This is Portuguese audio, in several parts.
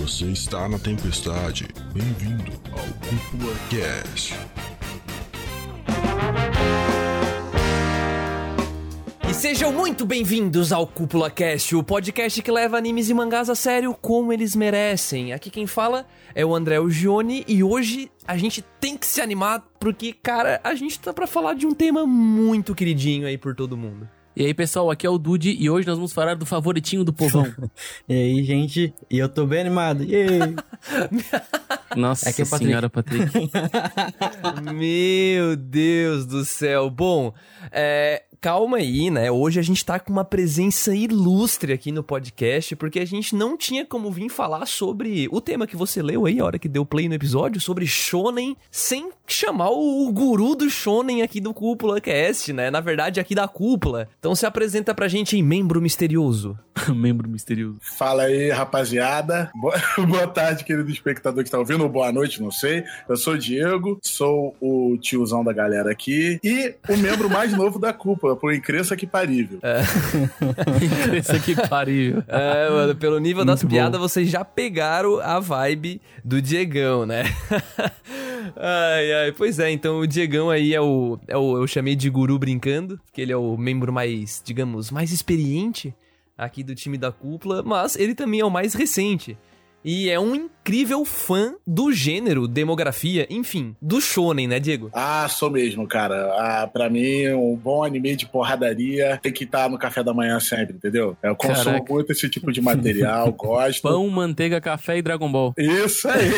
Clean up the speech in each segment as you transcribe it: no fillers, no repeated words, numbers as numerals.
Você está na tempestade. Bem-vindo ao Cúpula Cast. E sejam muito bem-vindos ao Cúpula Cast, o podcast que leva animes e mangás a sério como eles merecem. Aqui quem fala é o André Gione e hoje a gente tem que se animar porque, cara, a gente tá pra falar de um tema muito queridinho aí por todo mundo. E aí, pessoal, aqui é o Dude e hoje nós vamos falar do favoritinho do povão. E aí, gente, e eu tô bem animado. Yeah. Nossa Aqui é senhora, Patrick. Meu Deus do céu. Bom, calma aí, né? Hoje a gente tá com uma presença ilustre aqui no podcast, porque a gente não tinha como vir falar sobre o tema que você leu aí, a hora que deu play no episódio, sobre shonen, sem chamar o guru do shonen aqui do Cúpula Cast, né? Na verdade, aqui da Cúpula. Então se apresenta pra gente em Membro Misterioso. Membro misterioso. Fala aí, rapaziada. Boa tarde, querido espectador que tá ouvindo, ou boa noite, não sei. Eu sou o Diego, sou o tiozão da galera aqui e o membro mais novo da Cúpula, por incrível que parível. Incrível que pariu. Mano, pelo nível Muito das piadas, bom. vocês já pegaram a vibe do Diegão, né? Ai, pois é, então o Diegão aí eu chamei de guru brincando, porque ele é o membro mais, digamos, mais experiente aqui do time da Cúpula, mas ele também é o mais recente. E é um incrível fã do gênero, demografia, enfim, do shonen, né, Diego? Ah, sou mesmo, cara. Pra mim, um bom anime de porradaria tem que estar no café da manhã sempre, entendeu? Eu consumo Caraca. muito esse tipo de material, gosto. Pão, manteiga, café e Dragon Ball. Isso aí!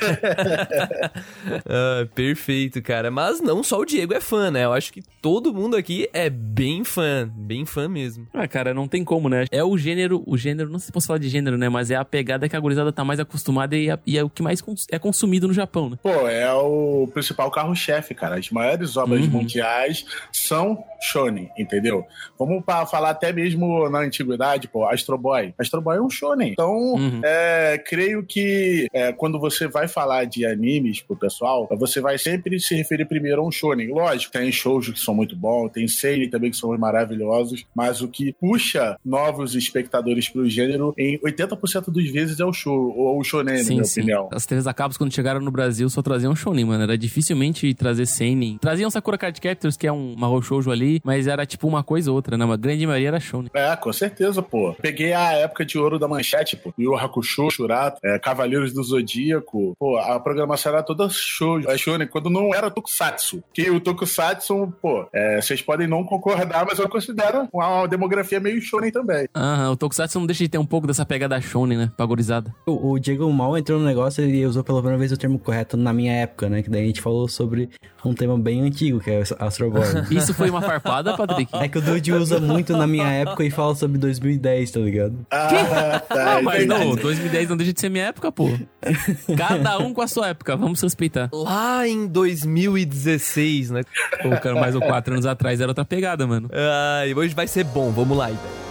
Perfeito, cara. Mas não só o Diego é fã, né? Eu acho que todo mundo aqui é bem fã mesmo. Ah, cara, não tem como, né? É o gênero, não sei se posso falar de gênero, né? Mas é a pegada que a gurizada tá mais acostumada e é o que mais é consumido no Japão, né? Pô, é o principal carro-chefe, cara. As maiores obras mundiais são shonen, entendeu? Vamos falar até mesmo na antiguidade, pô, Astro Boy. Astro Boy é um shonen. Então, creio que quando você vai falar de animes pro pessoal, você vai sempre se referir primeiro a um shonen. Lógico, tem shoujo que são muito bons, tem seinen também que são maravilhosos, mas o que puxa novos espectadores pro gênero, em 80% das vezes é o show, ou o shonen, na minha opinião. As TVs a cabos, quando chegaram no Brasil, só traziam shonen, mano. Era dificilmente trazer seinen. Traziam Sakura Card Captors, que é um mahou shoujo ali, mas era tipo uma coisa ou outra, né? Uma grande maioria era shonen. Com certeza, pô. Peguei a época de ouro da Manchete, pô. Yu Hakusho, Shurato, Cavaleiros do Zodíaco. Pô, a programação era toda shonen, quando não era tokusatsu. Que o tokusatsu, pô, vocês podem não concordar, mas eu considero uma demografia meio shonen também. O tokusatsu não deixa de ter um pouco dessa pegada shonen, né? Pagorizada. O Diego mal entrou no negócio e usou pela primeira vez o termo correto na minha época, né? Que daí a gente falou sobre um tema bem antigo, que é Astro Boy. Isso foi uma farpada, Patrick? É que o Dude usa muito na minha época e fala sobre 2010, tá ligado? Mas não, 2010 não deixa de ser minha época, pô. Cada um com a sua época, vamos respeitar. Lá em 2016, né? Pô, cara, mais ou 4 anos atrás era outra pegada, mano. E hoje vai ser bom, vamos lá então.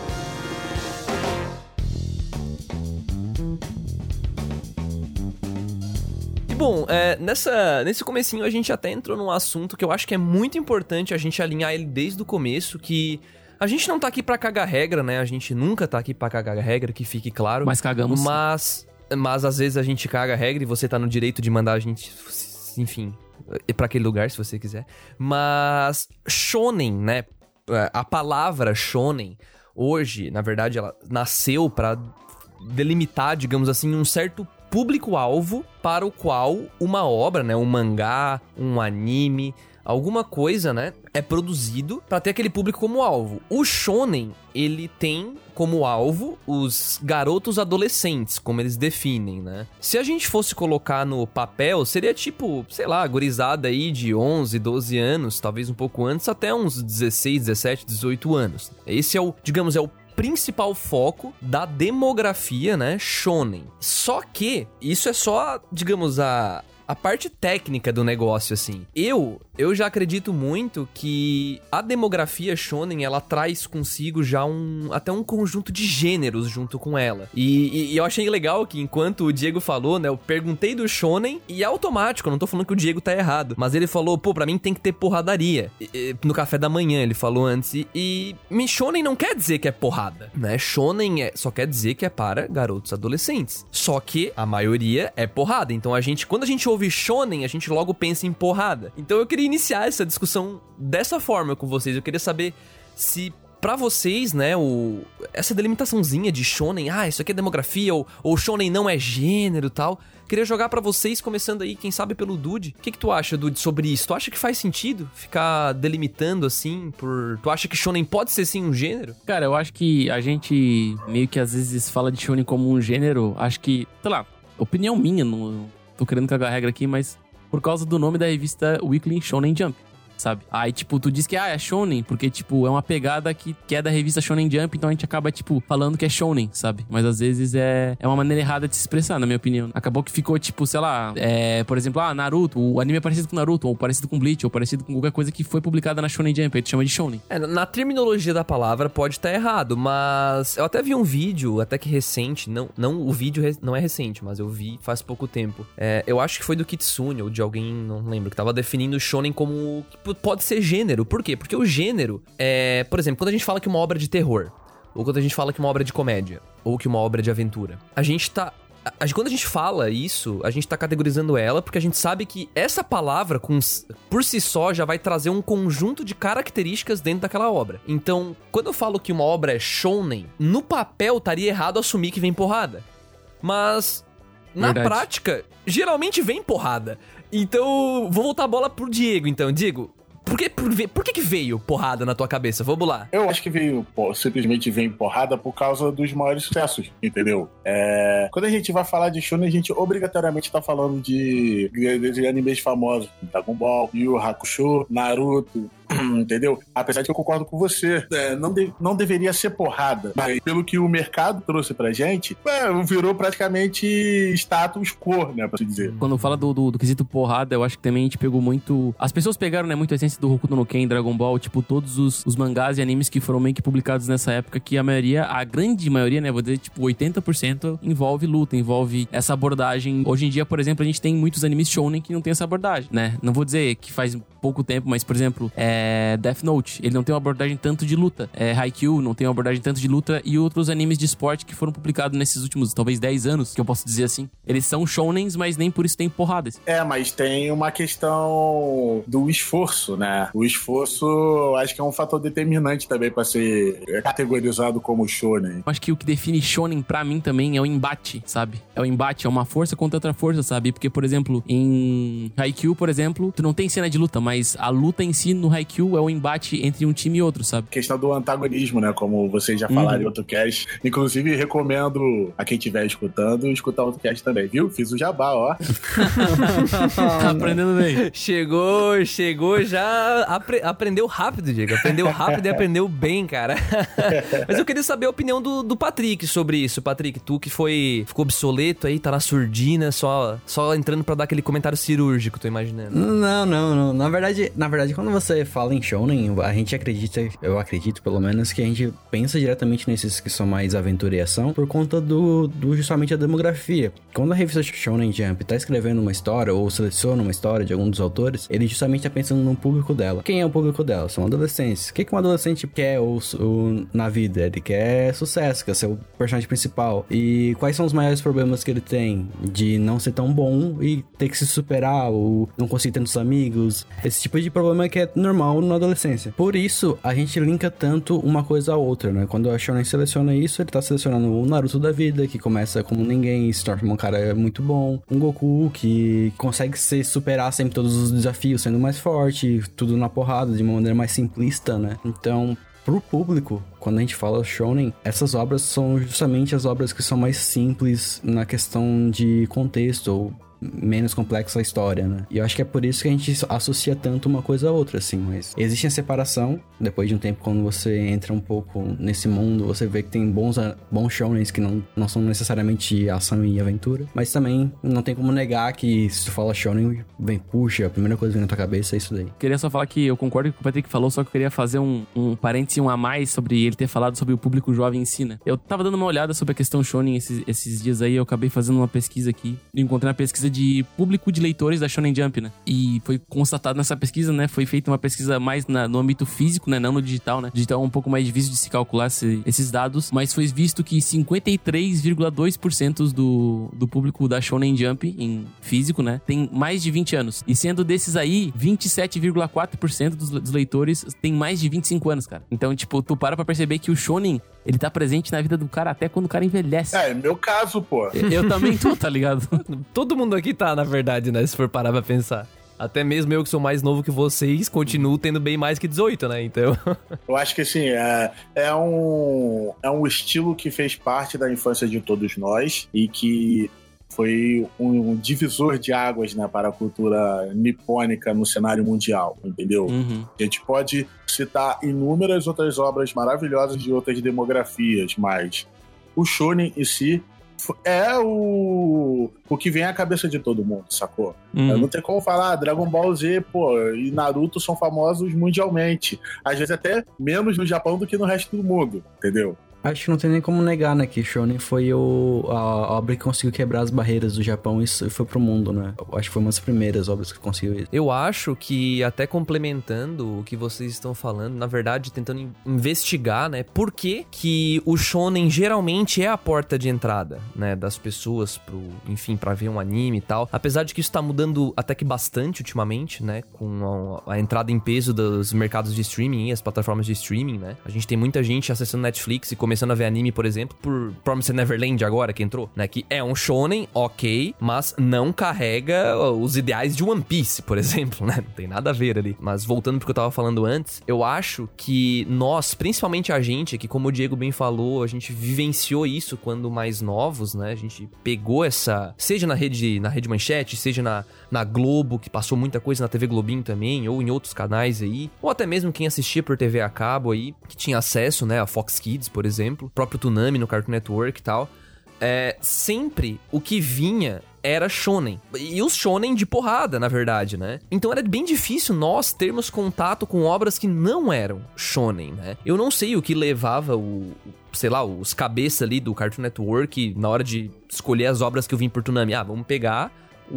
Bom, nesse comecinho a gente até entrou num assunto que eu acho que é muito importante a gente alinhar ele desde o começo, que a gente não tá aqui pra cagar regra, né? A gente nunca tá aqui pra cagar regra, que fique claro. Mas cagamos. Mas às vezes a gente caga regra e você tá no direito de mandar a gente, enfim, ir pra aquele lugar se você quiser. Mas shonen, né? A palavra shonen, hoje, na verdade, ela nasceu pra delimitar, digamos assim, um certo público-alvo para o qual uma obra, né, um mangá, um anime, alguma coisa, né, é produzido para ter aquele público como alvo. O shonen, ele tem como alvo os garotos adolescentes, como eles definem, né? Se a gente fosse colocar no papel, seria tipo, sei lá, gurizada aí de 11, 12 anos, talvez um pouco antes, até uns 16, 17, 18 anos. Esse é o, digamos, é o principal foco da demografia, né, shonen. Só que isso é só, digamos, a a parte técnica do negócio, assim. Eu já acredito muito que a demografia shonen, ela traz consigo já até um conjunto de gêneros junto com ela. E eu achei legal que enquanto o Diego falou, né, eu perguntei do shonen e é automático, eu não tô falando que o Diego tá errado, mas ele falou, pô, pra mim tem que ter porradaria. No café da manhã, ele falou antes. E shonen não quer dizer que é porrada, né? Shonen só quer dizer que é para garotos adolescentes. Só que a maioria é porrada. Então quando a gente ouve shonen, a gente logo pensa em porrada. Então eu queria iniciar essa discussão dessa forma com vocês. Eu queria saber se pra vocês, né, essa delimitaçãozinha de shonen, isso aqui é demografia, ou shonen não é gênero e tal. Queria jogar pra vocês, começando aí, quem sabe pelo Dude. O que tu acha, Dude, sobre isso? Tu acha que faz sentido ficar delimitando assim Tu acha que shonen pode ser sim um gênero? Cara, eu acho que a gente meio que às vezes fala de shonen como um gênero. Acho que, sei lá, opinião minha, não tô querendo cagar a regra aqui, mas por causa do nome da revista Weekly Shonen Jump, sabe? Aí, tipo, tu diz que, é shonen, porque, tipo, é uma pegada que é da revista Shonen Jump, então a gente acaba, tipo, falando que é shonen, sabe? Mas, às vezes, é uma maneira errada de se expressar, na minha opinião. Acabou que ficou, tipo, sei lá, por exemplo, Naruto, o anime é parecido com Naruto, ou parecido com Bleach, ou parecido com qualquer coisa que foi publicada na Shonen Jump, aí tu chama de shonen. Na terminologia da palavra pode estar errado, mas eu até vi um vídeo, até que recente, o vídeo não é recente, mas eu vi faz pouco tempo. Eu acho que foi do Kitsune, ou de alguém, não lembro, que tava definindo shonen como pode ser gênero. Por quê? Porque o gênero por exemplo, quando a gente fala que uma obra é de terror, ou quando a gente fala que uma obra é de comédia, ou que uma obra é de aventura, quando a gente fala isso, a gente tá categorizando ela porque a gente sabe que essa palavra, por si só, já vai trazer um conjunto de características dentro daquela obra. Então, quando eu falo que uma obra é shonen, no papel estaria errado assumir que vem porrada. Mas, na prática, geralmente vem porrada. Então, vou voltar a bola pro Diego, então. Diego, por que veio porrada na tua cabeça? Vamos lá. Eu acho que simplesmente vem porrada por causa dos maiores sucessos, entendeu? Quando a gente vai falar de shonen, a gente obrigatoriamente tá falando de animes famosos. Dragon Ball, Yu Yu Hakusho, Naruto, entendeu? Apesar de que eu concordo com você, não deveria ser porrada, mas pelo que o mercado trouxe pra gente, virou praticamente status quo, né, pra se dizer. Quando fala do quesito porrada, eu acho que também a gente pegou muito... As pessoas pegaram, né, muito a essência do Hokuto no Ken, Dragon Ball, tipo, todos os mangás e animes que foram meio que publicados nessa época, que a grande maioria, né, vou dizer, tipo, 80% envolve luta, envolve essa abordagem. Hoje em dia, por exemplo, a gente tem muitos animes shonen que não tem essa abordagem, né? Não vou dizer que faz pouco tempo, mas, por exemplo, Death Note, ele não tem uma abordagem tanto de luta. Haikyuu não tem uma abordagem tanto de luta, e outros animes de esporte que foram publicados nesses últimos, talvez 10 anos, que eu posso dizer assim. Eles são shonens, mas nem por isso tem porradas. Mas tem uma questão do esforço, né? O esforço, acho que é um fator determinante também pra ser categorizado como shonen. Acho que o que define shonen pra mim também é o embate, sabe? É o embate, é uma força contra outra força, sabe? Porque, por exemplo, em Haikyuu, por exemplo, tu não tem cena de luta, mas a luta em si no Haikyuu é o embate entre um time e outro, sabe? Questão do antagonismo, né? Como vocês já falaram em outro cast. Inclusive, recomendo a quem estiver escutando, escutar outro cast também, viu? Fiz o jabá, ó. Tá aprendendo bem. Chegou já... Aprendeu rápido, Diego. Aprendeu rápido e aprendeu bem, cara. Mas eu queria saber a opinião do Patrick sobre isso. Patrick, tu que ficou obsoleto aí, tá na surdina, só entrando pra dar aquele comentário cirúrgico, tô imaginando. Não. Na verdade, quando você fala em shonen, a gente acredita, eu acredito pelo menos, que a gente pensa diretamente nesses que são mais aventura e ação por conta do justamente a demografia. Quando a revista Shonen Jump tá escrevendo uma história ou seleciona uma história de algum dos autores, ele justamente tá pensando no público dela. Quem é o público dela? São adolescentes. O que um adolescente quer na vida? Ele quer sucesso, quer ser o personagem principal. E quais são os maiores problemas que ele tem? De não ser tão bom e ter que se superar, ou não conseguir tantos amigos. Esse tipo de problema que é normal na adolescência. Por isso, a gente linka tanto uma coisa à outra, né? Quando a Shonen seleciona isso, ele tá selecionando o Naruto da vida, que começa como ninguém e se torna um cara muito bom. Um Goku que consegue superar sempre todos os desafios, sendo mais forte, tudo na porrada, de uma maneira mais simplista, né? Então, pro público, quando a gente fala shonen, essas obras são justamente as obras que são mais simples na questão de contexto, ou menos complexa a história, né? E eu acho que é por isso que a gente associa tanto uma coisa a outra, assim. Mas existe a separação. Depois de um tempo, quando você entra um pouco nesse mundo, você vê que tem bons shonens que não são necessariamente ação e aventura. Mas também não tem como negar que se tu fala shonen, puxa, a primeira coisa que vem na tua cabeça é isso daí. Queria só falar que eu concordo com o que o Patrick falou, só que eu queria fazer um parênteses, um a mais sobre ele ter falado sobre o público jovem em si, né? Eu tava dando uma olhada sobre a questão shonen esses dias aí, eu acabei fazendo uma pesquisa aqui. Encontrei uma pesquisa de público de leitores da Shonen Jump, né? E foi constatado nessa pesquisa, né? Foi feita uma pesquisa mais no âmbito físico, né? Não no digital, né? Digital é um pouco mais difícil de se calcular esses dados, mas foi visto que 53,2% do público da Shonen Jump em físico, né? Tem mais de 20 anos. E sendo desses aí, 27,4% dos leitores tem mais de 25 anos, cara. Então, tipo, tu para pra perceber que o shonen, ele tá presente na vida do cara até quando o cara envelhece. É meu caso, pô. Eu também tô, tá ligado? Todo mundo aqui tá, na verdade, né? Se for parar pra pensar. Até mesmo eu que sou mais novo que vocês, continuo tendo bem mais que 18, né? Então... Eu acho que, assim, é um estilo que fez parte da infância de todos nós e que foi um divisor de águas, né, para a cultura nipônica no cenário mundial, entendeu? Uhum. A gente pode citar inúmeras outras obras maravilhosas de outras demografias, mas o shonen em si é o que vem à cabeça de todo mundo, sacou? Não tem como falar, Dragon Ball Z, pô, e Naruto são famosos mundialmente. Às vezes até menos no Japão do que no resto do mundo, entendeu? Acho que não tem nem como negar, né, que Shonen foi a obra que conseguiu quebrar as barreiras do Japão e foi pro mundo, né? Eu acho que foi uma das primeiras obras que conseguiu isso. Eu acho que, até complementando o que vocês estão falando, na verdade, tentando investigar, né, por que o Shonen geralmente é a porta de entrada, né, das pessoas pra ver um anime e tal. Apesar de que isso tá mudando até que bastante ultimamente, né, com a entrada em peso dos mercados de streaming e as plataformas de streaming, né. A gente tem muita gente acessando Netflix e começando a ver anime, por exemplo, por Promised Neverland agora, que entrou, né? Que é um shonen, ok, mas não carrega os ideais de One Piece, por exemplo, né? Não tem nada a ver ali. Mas voltando pro que eu tava falando antes, eu acho que nós, principalmente a gente, que como o Diego bem falou, a gente vivenciou isso quando mais novos, né? A gente pegou seja na rede Manchete, seja na Globo, que passou muita coisa na TV Globinho também, ou em outros canais aí, ou até mesmo quem assistia por TV a cabo aí, que tinha acesso, né? A Fox Kids, por exemplo, o próprio Toonami no Cartoon Network e tal, sempre o que vinha era shonen. E os shonen de porrada, na verdade, né? Então era bem difícil nós termos contato com obras que não eram shonen, né? Eu não sei o que levava os cabeças ali do Cartoon Network na hora de escolher as obras que eu vim por Toonami. Vamos pegar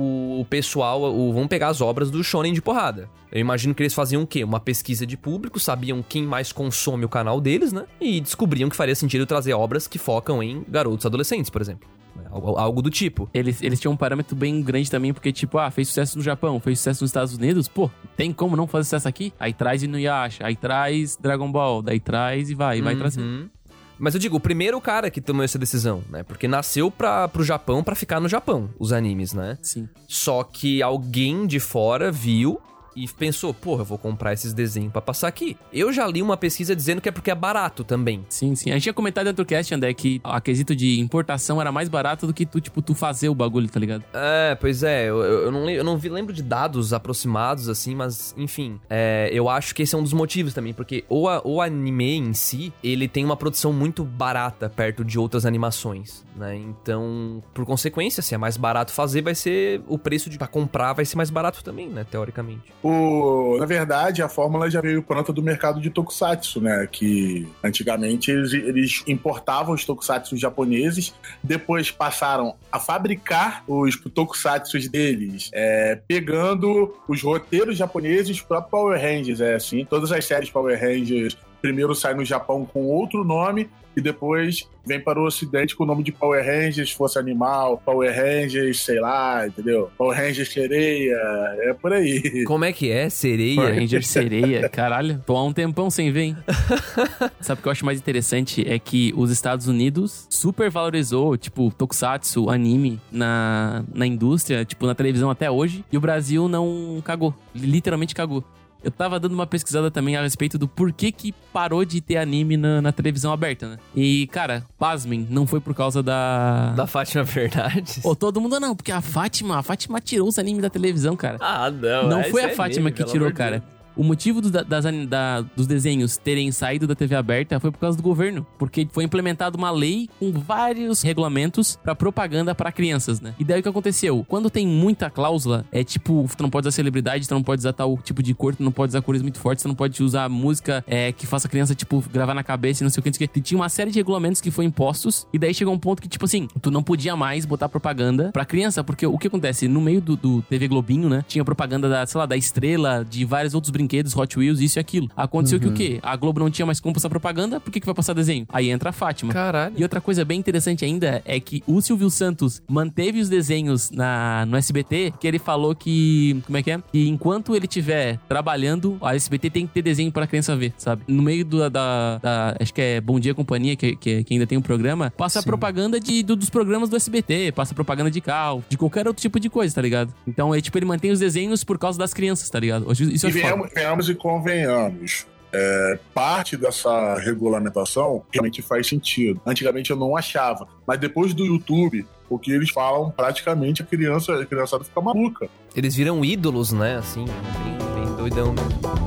vamos pegar as obras do shonen de porrada. Eu imagino que eles faziam o quê? Uma pesquisa de público, sabiam quem mais consome o canal deles, né? E descobriam que faria sentido trazer obras que focam em garotos adolescentes, por exemplo. Algo do tipo. Eles tinham um parâmetro bem grande também, porque tipo, fez sucesso no Japão, fez sucesso nos Estados Unidos, pô, tem como não fazer sucesso aqui? Aí traz Inuyasha, aí traz Dragon Ball, daí traz e vai trazendo. Mas eu digo, o primeiro cara que tomou essa decisão, né? Porque nasceu pro Japão pra ficar no Japão, os animes, né? Sim. Só que alguém de fora viu e pensou, porra, eu vou comprar esses desenhos pra passar aqui. Eu já li uma pesquisa dizendo que é porque é barato também. Sim. A gente tinha comentado dentro do cast, André, que a quesito de importação era mais barato do que tu fazer o bagulho, tá ligado? Pois é, eu não lembro de dados aproximados, assim, mas, enfim, eu acho que esse é um dos motivos também, porque o anime em si, ele tem uma produção muito barata perto de outras animações, né? Então, por consequência, se é mais barato fazer, vai ser o preço pra comprar vai ser mais barato também, né, teoricamente. Na verdade, a fórmula já veio pronta do mercado de tokusatsu, né? Que antigamente eles importavam os tokusatsu japoneses, depois passaram a fabricar os tokusatsu deles, pegando os roteiros japoneses, os próprios Power Rangers, assim. Todas as séries Power Rangers primeiro saem no Japão com outro nome e depois vem para o ocidente com o nome de Power Rangers, Força Animal, Power Rangers, sei lá, entendeu? Power Rangers Sereia, é por aí. Como é que é? Sereia? Power Rangers Sereia, caralho. Tô há um tempão sem ver, hein? Sabe o que eu acho mais interessante? É que os Estados Unidos super valorizou, tipo, tokusatsu, anime na indústria, tipo, na televisão até hoje, e o Brasil não cagou. Literalmente cagou. Eu tava dando uma pesquisada também a respeito do porquê que parou de ter anime na televisão aberta, né? E, cara, pasmem, não foi por causa da Fátima Bernardes? Pô, todo mundo não, porque a Fátima tirou os animes da televisão, cara. Ah, não. Não foi a Fátima que tirou, cara. O motivo dos desenhos terem saído da TV aberta foi por causa do governo. Porque foi implementada uma lei com vários regulamentos pra propaganda pra crianças, né? E daí o que aconteceu? Quando tem muita cláusula, é tipo, tu não pode usar celebridade, tu não pode usar tal tipo de cor, tu não pode usar cores muito fortes, tu não pode usar música que faça a criança, tipo, gravar na cabeça e não sei o que, não sei o que. Tinha uma série de regulamentos que foram impostos, e daí chegou um ponto que, tipo assim, tu não podia mais botar propaganda pra criança, porque o que acontece? No meio do TV Globinho, né? Tinha propaganda da Estrela, de vários outros brinquedos, Hot Wheels, isso e aquilo. Aconteceu que o quê? A Globo não tinha mais como passar propaganda, por que vai passar desenho? Aí entra a Fátima. Caralho. E outra coisa bem interessante ainda é que o Silvio Santos manteve os desenhos no SBT, que ele falou que... Como é que é? Que enquanto ele estiver trabalhando, a SBT tem que ter desenho pra criança ver, sabe? No meio acho que é Bom Dia Companhia, que ainda tem um programa, passa propaganda dos programas do SBT, passa propaganda de carro, de qualquer outro tipo de coisa, tá ligado? Então, ele mantém os desenhos por causa das crianças, tá ligado? Isso Venhamos e convenhamos. Parte dessa regulamentação realmente faz sentido. Antigamente eu não achava, mas depois do YouTube, o que eles falam, praticamente a criançada fica maluca. Eles viram ídolos, né? Assim, bem doidão mesmo.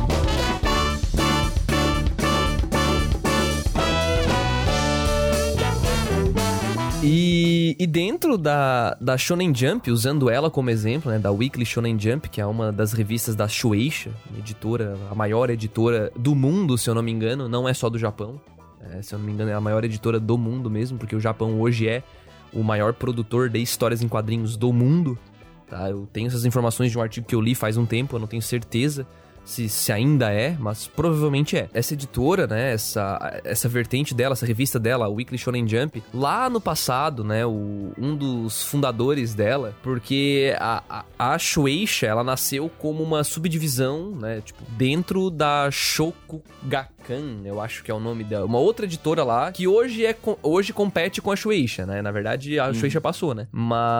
E dentro da Shonen Jump, usando ela como exemplo, né, da Weekly Shonen Jump, que é uma das revistas da Shueisha, editora, a maior editora do mundo, se eu não me engano, não é só do Japão. Se eu não me engano, é a maior editora do mundo mesmo, porque o Japão hoje é o maior produtor de histórias em quadrinhos do mundo. Tá? Eu tenho essas informações de um artigo que eu li faz um tempo, eu não tenho certeza se ainda é, mas provavelmente é. Essa editora, né, essa vertente dela, essa revista dela, a Weekly Shonen Jump, lá no passado, né, um dos fundadores dela, porque a Shueisha, ela nasceu como uma subdivisão, né, tipo, dentro da Shokugakukan, eu acho que é o nome dela, uma outra editora lá, que hoje compete com a Shueisha, né, na verdade a Shueisha passou, né,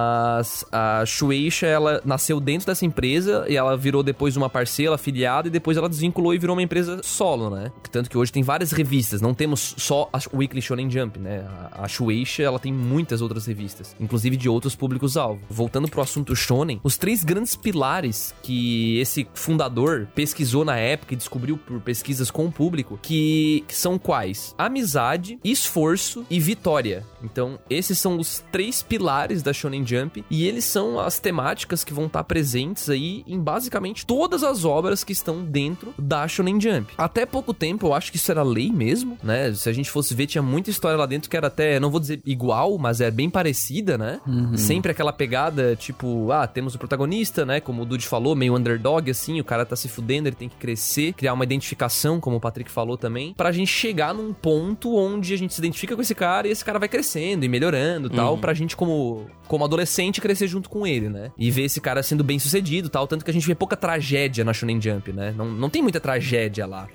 mas a Shueisha, ela nasceu dentro dessa empresa e ela virou depois uma parceira, afiliada, e depois ela desvinculou e virou uma empresa solo, né? Tanto que hoje tem várias revistas, não temos só a Weekly Shonen Jump, né? A Shueisha, ela tem muitas outras revistas, inclusive de outros públicos-alvo. Voltando pro assunto shonen, os 3 grandes pilares que esse fundador pesquisou na época e descobriu por pesquisas com o público, que são quais? Amizade, esforço e vitória. Então, esses são os 3 pilares da Shonen Jump, e eles são as temáticas que vão estar presentes aí em basicamente todas as obras que estão dentro da Shonen Jump. Até pouco tempo, eu acho que isso era lei mesmo, né? Se a gente fosse ver, tinha muita história lá dentro que era até, não vou dizer igual, mas é bem parecida, né? Sempre aquela pegada, tipo, temos o protagonista, né? Como o Dude falou, meio underdog, assim, o cara tá se fudendo, ele tem que crescer, criar uma identificação, como o Patrick falou também, pra gente chegar num ponto onde a gente se identifica com esse cara e esse cara vai crescendo e melhorando, tal, pra gente como adolescente crescer junto com ele, né? E ver esse cara sendo bem sucedido, tal, tanto que a gente vê pouca tragédia na Shonen Jump, né? Não tem muita tragédia lá.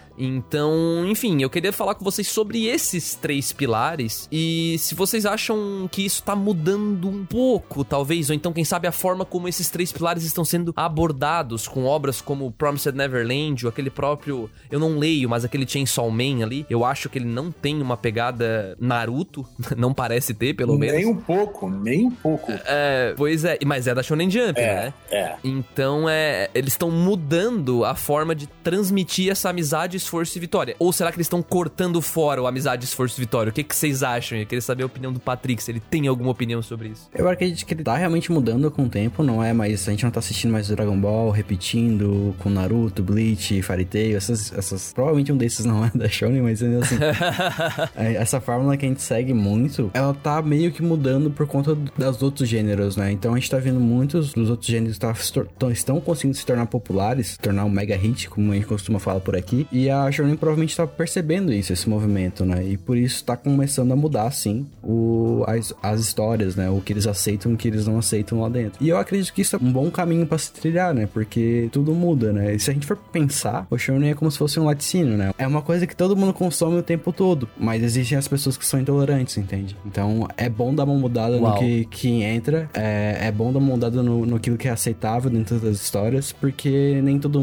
Então, enfim, eu queria falar com vocês sobre esses 3 pilares e se vocês acham que isso tá mudando um pouco, talvez, ou então, quem sabe, a forma como esses 3 pilares estão sendo abordados com obras como Promised Neverland, ou aquele próprio, eu não leio, mas aquele Chainsaw Man ali, eu acho que ele não tem uma pegada Naruto, não parece ter, pelo menos. Nem um pouco. Pois é, mas é da Shonen Jump, né? Então, eles estão mudando a forma de transmitir essa amizade, esforço e vitória. Ou será que eles estão cortando fora o amizade, esforço e vitória? O que vocês acham? Eu queria saber a opinião do Patrick, se ele tem alguma opinião sobre isso. Eu acredito que ele tá realmente mudando com o tempo, não é? Mas a gente não tá assistindo mais o Dragon Ball, repetindo com Naruto, Bleach, Fairy Tail, essas... Provavelmente um desses não é da Shonen, mas ainda assim... essa fórmula que a gente segue muito, ela tá meio que mudando por conta dos outros gêneros, né? Então a gente tá vendo muitos dos outros gêneros que estão conseguindo se tornar populares, se tornar um mega hit, como a gente costuma falar por aqui, e a Shonen provavelmente tá percebendo isso, esse movimento, né? E por isso tá começando a mudar, sim, as histórias, né? O que eles aceitam e o que eles não aceitam lá dentro. E eu acredito que isso é um bom caminho pra se trilhar, né? Porque tudo muda, né? E se a gente for pensar, o Shonen é como se fosse um laticínio, né? É uma coisa que todo mundo consome o tempo todo, mas existem as pessoas que são intolerantes, entende? Então é bom dar uma mudada no que entra, é bom dar uma mudada no que é aceitável dentro das histórias, porque nem todo mundo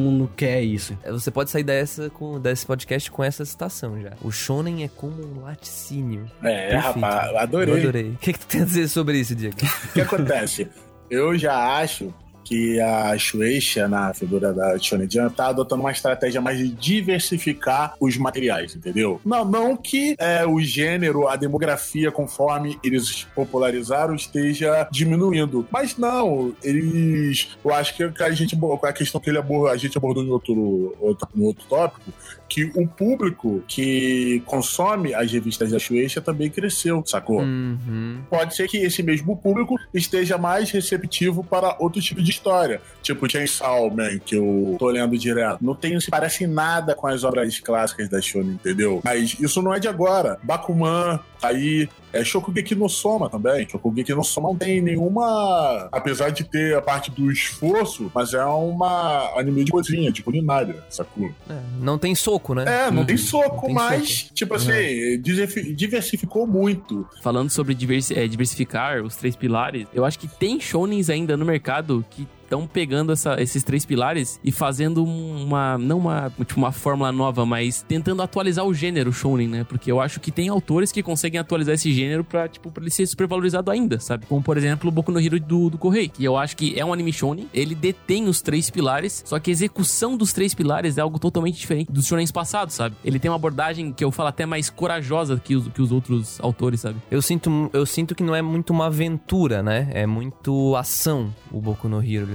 mundo quer isso. Você pode sair desse podcast com essa citação já. O shonen é como um laticínio. Perfeito. Rapaz, adorei. Eu adorei. O que tu tem a dizer sobre isso, Diego? O que acontece? Eu já acho que a Shueisha, na figura da Shonen Jump, tá adotando uma estratégia mais de diversificar os materiais, entendeu? Não que o gênero, a demografia, conforme eles popularizaram, esteja diminuindo. Mas não, eu acho que a questão que a gente abordou no outro tópico, que o público que consome as revistas da Shueisha também cresceu, sacou? Uhum. Pode ser que esse mesmo público esteja mais receptivo para outro tipo de história, tipo Chainsaw Man, que eu tô lendo direto. Não se parece nada com as obras clássicas da Shonen, entendeu? Mas isso não é de agora. Bakuman, aí... Shokugeki no Soma também. Shokugeki no Soma não tem nenhuma... Apesar de ter a parte do esforço, mas é uma anime de cozinha, de culinária, sacou? Não tem soco, né? Não tem soco, não tem mas, soco. Tipo assim, diversificou muito. Falando sobre diversificar os 3 pilares, eu acho que tem shonens ainda no mercado que estão pegando esses 3 pilares e fazendo uma fórmula nova, mas tentando atualizar o gênero shonen, né? Porque eu acho que tem autores que conseguem atualizar esse gênero pra ele ser super valorizado ainda, sabe? Como, por exemplo, o Boku no Hero do Kohei, que eu acho que é um anime shonen, ele detém os 3 pilares, só que a execução dos 3 pilares é algo totalmente diferente dos shonens passados, sabe? Ele tem uma abordagem que eu falo até mais corajosa que os outros autores, sabe? Eu sinto que não é muito uma aventura, né? É muito ação o Boku no Hero.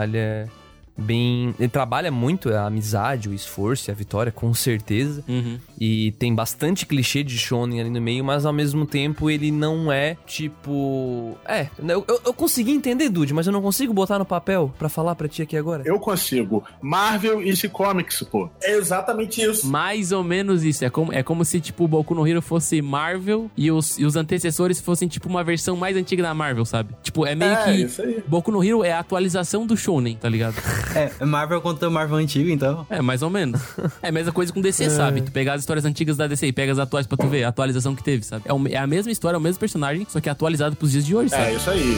Ele trabalha muito a amizade, o esforço e a vitória, com certeza. Uhum. E tem bastante clichê de shonen ali no meio, mas ao mesmo tempo ele não é tipo... Eu consegui entender, Dude, mas eu não consigo botar no papel pra falar pra ti aqui agora. Eu consigo. Marvel e DC Comics, pô. É exatamente isso. Mais ou menos isso. É como se, tipo, o Boku no Hero fosse Marvel e os antecessores fossem, tipo, uma versão mais antiga da Marvel, sabe? Tipo, é meio que... Isso aí. Boku no Hero é a atualização do shonen, tá ligado? Marvel contra Marvel antigo, então. Mais ou menos. É a mesma coisa com DC, sabe? Tu pegar as histórias antigas da DC e pega as atuais pra tu ver a atualização que teve, sabe? É a mesma história, é o mesmo personagem, só que é atualizado pros dias de hoje, sabe? É isso aí.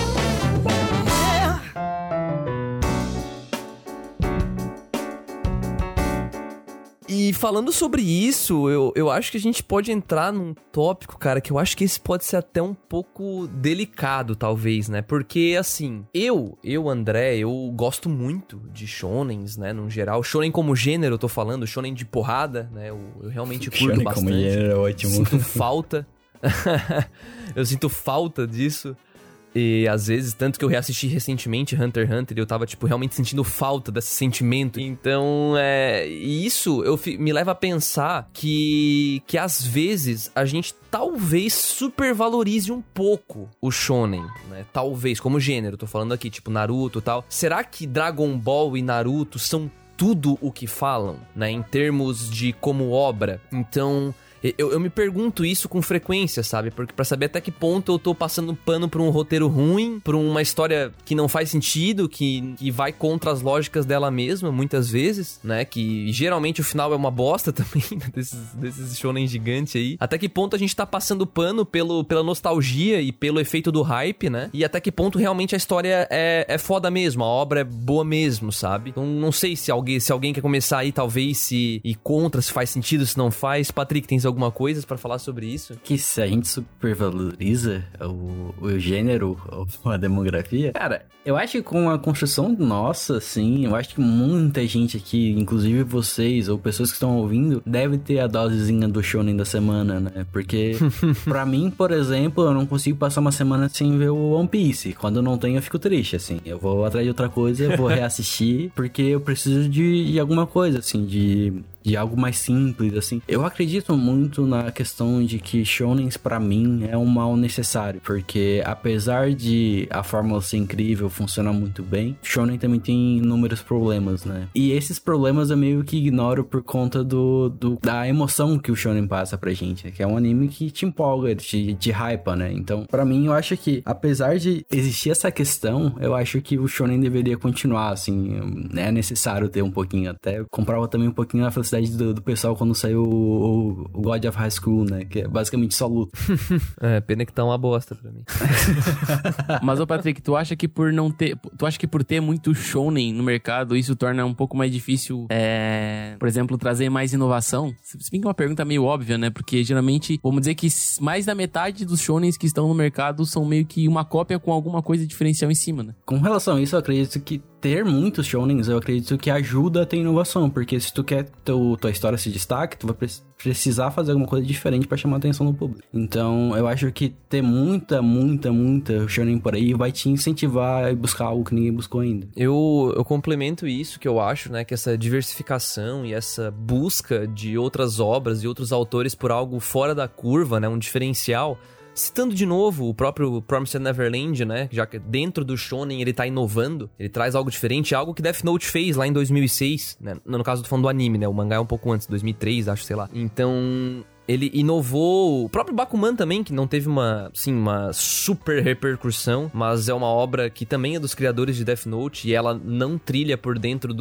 E falando sobre isso, eu acho que a gente pode entrar num tópico, cara, que eu acho que esse pode ser até um pouco delicado, talvez, né? Porque, assim, André, eu gosto muito de shonens, né, no geral. Shonen como gênero, eu tô falando, shonen de porrada, né? Eu realmente curto shonen bastante. Como gênero é ótimo. Sinto falta. Eu sinto falta disso. E às vezes, tanto que eu reassisti recentemente Hunter x Hunter e eu tava, tipo, realmente sentindo falta desse sentimento. Então, isso me leva a pensar que às vezes a gente talvez supervalorize um pouco o shonen, né? Talvez, como gênero, tô falando aqui, tipo Naruto e tal. Será que Dragon Ball e Naruto são tudo o que falam, né? Em termos de como obra? Então... Eu me pergunto isso com frequência, sabe? Porque pra saber até que ponto eu tô passando pano pra um roteiro ruim, pra uma história que não faz sentido, que vai contra as lógicas dela mesma, muitas vezes, né? Que geralmente o final é uma bosta também, desses shonen gigantes aí. Até que ponto a gente tá passando pano pela nostalgia e pelo efeito do hype, né? E até que ponto realmente a história é foda mesmo, a obra é boa mesmo, sabe? Então não sei se alguém quer começar aí, talvez, se ir contra, se faz sentido, se não faz. Patrick, tens alguma coisa pra falar sobre isso? Que se a gente supervaloriza o gênero ou a demografia, cara, eu acho que com a construção nossa, assim, eu acho que muita gente aqui, inclusive vocês ou pessoas que estão ouvindo, deve ter a dosezinha do shonen da semana, né? Porque pra mim, por exemplo, eu não consigo passar uma semana sem ver o One Piece. Quando eu não tenho, eu fico triste, assim. Eu vou atrás de outra coisa, eu vou reassistir, porque eu preciso de alguma coisa, assim, de algo mais simples, assim. Eu acredito muito na questão de que shonens, pra mim, é um mal necessário, porque apesar de a fórmula ser incrível, funciona muito bem, shonen também tem inúmeros problemas, né? E esses problemas eu meio que ignoro por conta da emoção que o shonen passa pra gente, que é um anime que te empolga, te hypa, né? Então, pra mim, eu acho que, apesar de existir essa questão, eu acho que o shonen deveria continuar, assim, é necessário ter um pouquinho, até comprava também um pouquinho, ela falou assim, felicidade do pessoal quando saiu o God of High School, né? Que é basicamente só luta. Pena que tá uma bosta pra mim. Mas, ô Patrick, tu acha que por ter muito shonen no mercado, isso torna um pouco mais difícil, por exemplo, trazer mais inovação? Se bem que é uma pergunta meio óbvia, né? Porque geralmente, vamos dizer que mais da metade dos shonens que estão no mercado são meio que uma cópia com alguma coisa diferencial em cima, né? Com relação a isso, eu acredito que ter muitos shonens, eu acredito que ajuda a ter inovação, porque se tu quer tua história se destaque, tu vai precisar fazer alguma coisa diferente pra chamar a atenção do público. Então, eu acho que ter muita shonen por aí vai te incentivar a buscar algo que ninguém buscou ainda. Eu complemento isso, que eu acho, né, que essa diversificação e essa busca de outras obras e outros autores por algo fora da curva, né, um diferencial. Citando de novo o próprio Promised Neverland, né? Já que dentro do shonen ele tá inovando, ele traz algo diferente, algo que Death Note fez lá em 2006, né? No caso, tô falando do anime, né? O mangá é um pouco antes, 2003, acho, sei lá. Então, ele inovou o próprio Bakuman também, que não teve uma super repercussão, mas é uma obra que também é dos criadores de Death Note e ela não trilha por dentro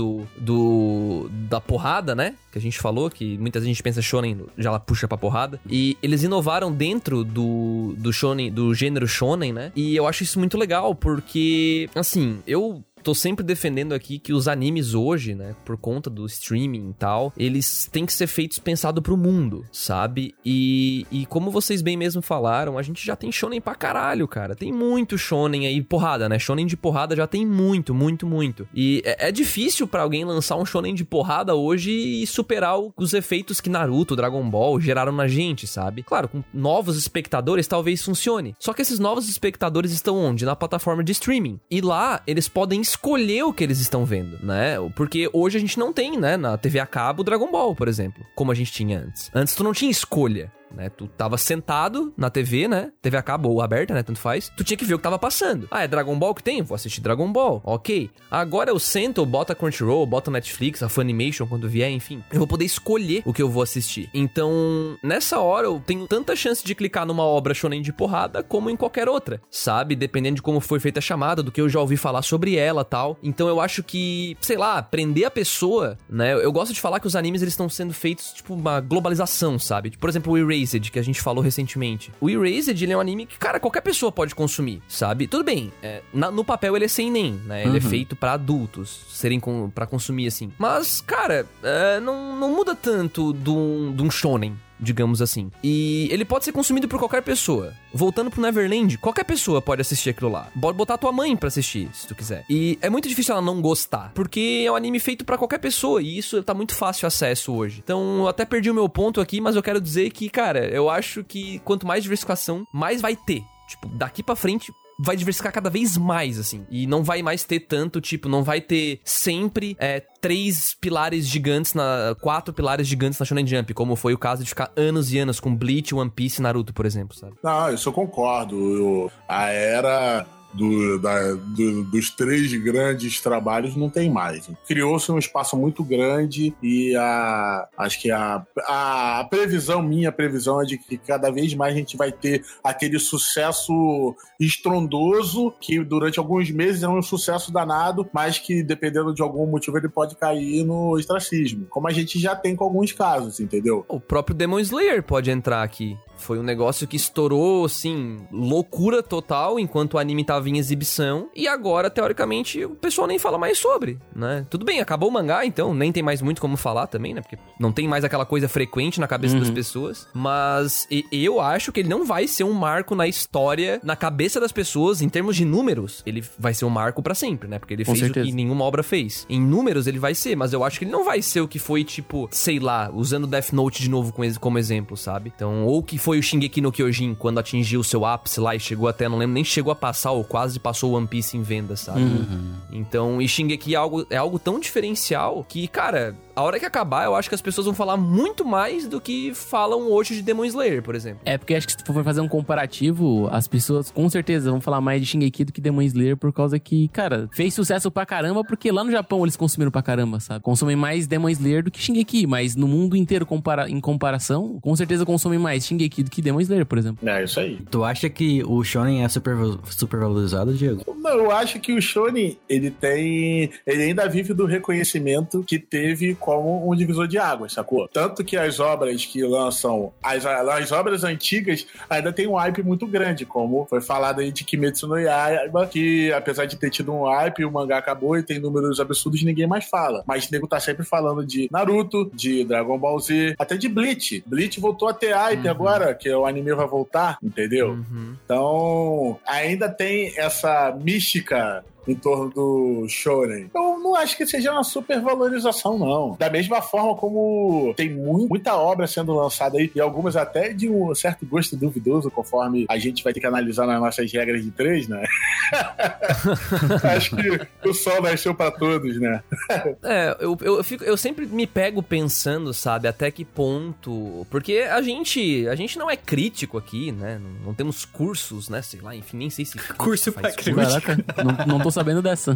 da porrada, né? Que a gente falou, que muitas vezes a gente pensa shonen, já ela puxa pra porrada. E eles inovaram dentro do shonen, do gênero shonen, né? E eu acho isso muito legal, porque, assim, eu tô sempre defendendo aqui que os animes hoje, né, por conta do streaming e tal, eles têm que ser feitos pensado pro mundo, sabe? E como vocês bem mesmo falaram, a gente já tem shonen pra caralho, cara. Tem muito shonen aí, porrada, né? Shonen de porrada já tem muito. E é difícil pra alguém lançar um shonen de porrada hoje e superar os efeitos que Naruto, Dragon Ball geraram na gente, sabe? Claro, com novos espectadores talvez funcione. Só que esses novos espectadores estão onde? Na plataforma de streaming. E lá, eles podem escolher o que eles estão vendo, né? Porque hoje a gente não tem, né, na TV a cabo Dragon Ball, por exemplo, como a gente tinha antes. Antes tu não tinha escolha, né? Tu tava sentado na TV, né? TV a cabo ou aberta, né? Tanto faz. Tu tinha que ver o que tava passando. Ah, é Dragon Ball que tem? Vou assistir Dragon Ball. Ok. Agora eu sento, eu boto a Crunchyroll, boto a Netflix, a Funimation, quando vier, enfim. Eu vou poder escolher o que eu vou assistir. Então, nessa hora, eu tenho tanta chance de clicar numa obra shonen de porrada como em qualquer outra, sabe? Dependendo de como foi feita a chamada, do que eu já ouvi falar sobre ela, tal. Então, eu acho que, sei lá, prender a pessoa, né? Eu gosto de falar que os animes, eles estão sendo feitos, tipo, uma globalização, sabe? Tipo, por exemplo, o Erased, que a gente falou recentemente. O Erased, ele é um anime que, cara, qualquer pessoa pode consumir, sabe? Tudo bem, no papel ele é seinen, né? Ele é feito pra adultos pra consumir, assim. Mas, cara, não muda tanto de um shonen, digamos assim. E ele pode ser consumido por qualquer pessoa. Voltando pro Neverland, qualquer pessoa pode assistir aquilo lá. Pode botar tua mãe pra assistir, se tu quiser. E é muito difícil ela não gostar, porque é um anime feito pra qualquer pessoa, e isso tá muito fácil acesso hoje. Então, eu até perdi o meu ponto aqui, mas eu quero dizer que, cara, eu acho que quanto mais diversificação, mais vai ter. Tipo, daqui pra frente vai diversificar cada vez mais, assim. E não vai mais ter tanto, tipo, não vai ter sempre 4 pilares gigantes na Shonen Jump, como foi o caso de ficar anos e anos com Bleach, One Piece e Naruto, por exemplo, sabe? Não, isso eu concordo. A era dos 3 grandes trabalhos não tem mais. Criou-se um espaço muito grande e acho que a minha previsão é de que cada vez mais a gente vai ter aquele sucesso estrondoso que durante alguns meses é um sucesso danado, mas que dependendo de algum motivo ele pode cair no ostracismo, como a gente já tem com alguns casos, entendeu? O próprio Demon Slayer pode entrar aqui. Foi um negócio que estourou, assim, loucura total enquanto o anime tava em exibição. E agora, teoricamente, o pessoal nem fala mais sobre, né? Tudo bem, acabou o mangá, então nem tem mais muito como falar também, né? Porque não tem mais aquela coisa frequente na cabeça das pessoas. Mas eu acho que ele não vai ser um marco na história, na cabeça das pessoas, em termos de números. Ele vai ser um marco pra sempre, né? Porque ele fez o que nenhuma obra fez. Em números, ele vai ser, mas eu acho que ele não vai ser o que foi, tipo, sei lá, usando Death Note de novo como exemplo, sabe? Então, ou que foi o Shingeki no Kyojin, quando atingiu o seu ápice lá e chegou até, não lembro, nem chegou a passar ou quase passou o One Piece em venda, sabe? Então, e Shingeki é algo tão diferencial que, cara, a hora que acabar, eu acho que as pessoas vão falar muito mais do que falam hoje de Demon Slayer, por exemplo. É, porque acho que se tu for fazer um comparativo, as pessoas com certeza vão falar mais de Shingeki do que Demon Slayer, por causa que, cara, fez sucesso pra caramba, porque lá no Japão eles consumiram pra caramba, sabe? Consomem mais Demon Slayer do que Shingeki, mas no mundo inteiro, em comparação, com certeza consomem mais Shingeki do que Demon Slayer, por exemplo. É, isso aí. Tu acha que o shonen é super valorizado, Diego? Não, eu acho que o shonen, ele ainda vive do reconhecimento que teve como um divisor de águas, sacou? Tanto que as obras que lançam, as obras antigas ainda tem um hype muito grande, como foi falado aí de Kimetsu no Yaiba, que apesar de ter tido um hype, o mangá acabou e tem números absurdos, ninguém mais fala. Mas o nego tá sempre falando de Naruto, de Dragon Ball Z, até de Bleach. Bleach voltou a ter hype agora, que o anime vai voltar, entendeu? Então, ainda tem essa mística em torno do shonen. Eu não acho que seja uma supervalorização, não. Da mesma forma como tem muita obra sendo lançada aí, e algumas até de um certo gosto duvidoso, conforme a gente vai ter que analisar nas nossas regras de 3, né? Acho que o sol nasceu pra todos, né? Eu sempre me pego pensando, sabe, até que ponto... Porque a gente não é crítico aqui, né? Não temos cursos, né? Sei lá, enfim, nem sei se... Curso pra crítico. Caraca, não tô sabendo dessa.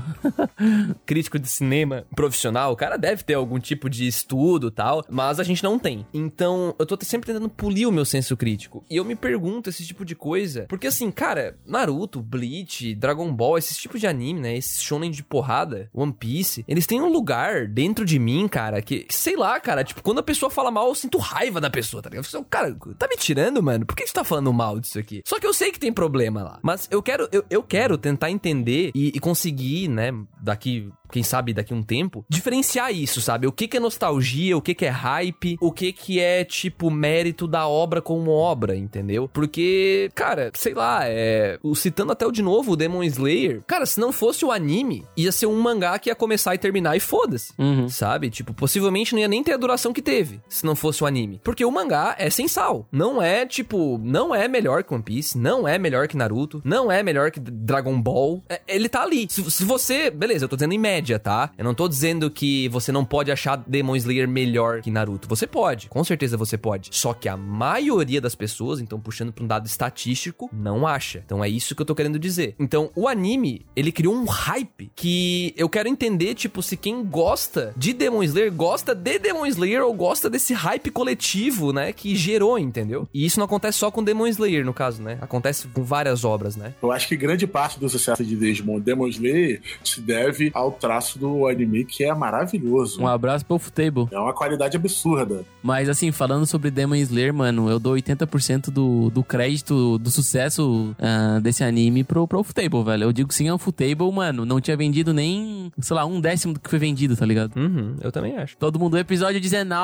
Crítico de cinema profissional, o cara deve ter algum tipo de estudo e tal, mas a gente não tem. Então, eu tô sempre tentando polir o meu senso crítico. E eu me pergunto esse tipo de coisa, porque assim, cara, Naruto, Bleach, Dragon Ball, esses tipos de anime, né, esses shonen de porrada, One Piece, eles têm um lugar dentro de mim, cara, que, sei lá, cara, tipo, quando a pessoa fala mal, eu sinto raiva da pessoa, tá ligado? Eu falo, cara, tá me tirando, mano? Por que você tá falando mal disso aqui? Só que eu sei que tem problema lá, mas eu quero tentar entender e conseguir, né, quem sabe daqui a um tempo, diferenciar isso, sabe? O que é nostalgia, o que é hype, o que é, tipo, mérito da obra como obra, entendeu? Porque, cara, sei lá, citando até de novo o Demon Slayer, cara, se não fosse o anime, ia ser um mangá que ia começar e terminar e foda-se, sabe? Tipo, possivelmente não ia nem ter a duração que teve, se não fosse o anime. Porque o mangá é sem sal. Não é, tipo, não é melhor que One Piece, não é melhor que Naruto, não é melhor que Dragon Ball. Ele tá ali. Se você... Beleza, eu tô dizendo em média, tá? Eu não tô dizendo que você não pode achar Demon Slayer melhor que Naruto. Você pode, com certeza você pode. Só que a maioria das pessoas, então puxando pra um dado estatístico, não acha. Então é isso que eu tô querendo dizer. Então o anime, ele criou um hype que eu quero entender, tipo, se quem gosta de Demon Slayer gosta de Demon Slayer ou gosta desse hype coletivo, né, que gerou, entendeu? E isso não acontece só com Demon Slayer, no caso, né? Acontece com várias obras, né? Eu acho que grande parte do sucesso de Demon Slayer se deve ao traço do anime, que é maravilhoso. Um abraço pro Ufotable. É uma qualidade absurda. Mas assim, falando sobre Demon Slayer, mano, eu dou 80% do crédito do sucesso desse anime pro Ufotable, velho. Eu digo sim, o Ufotable, mano, não tinha vendido nem, sei lá, 1/10 do que foi vendido, tá ligado? Eu também acho. Todo mundo, episódio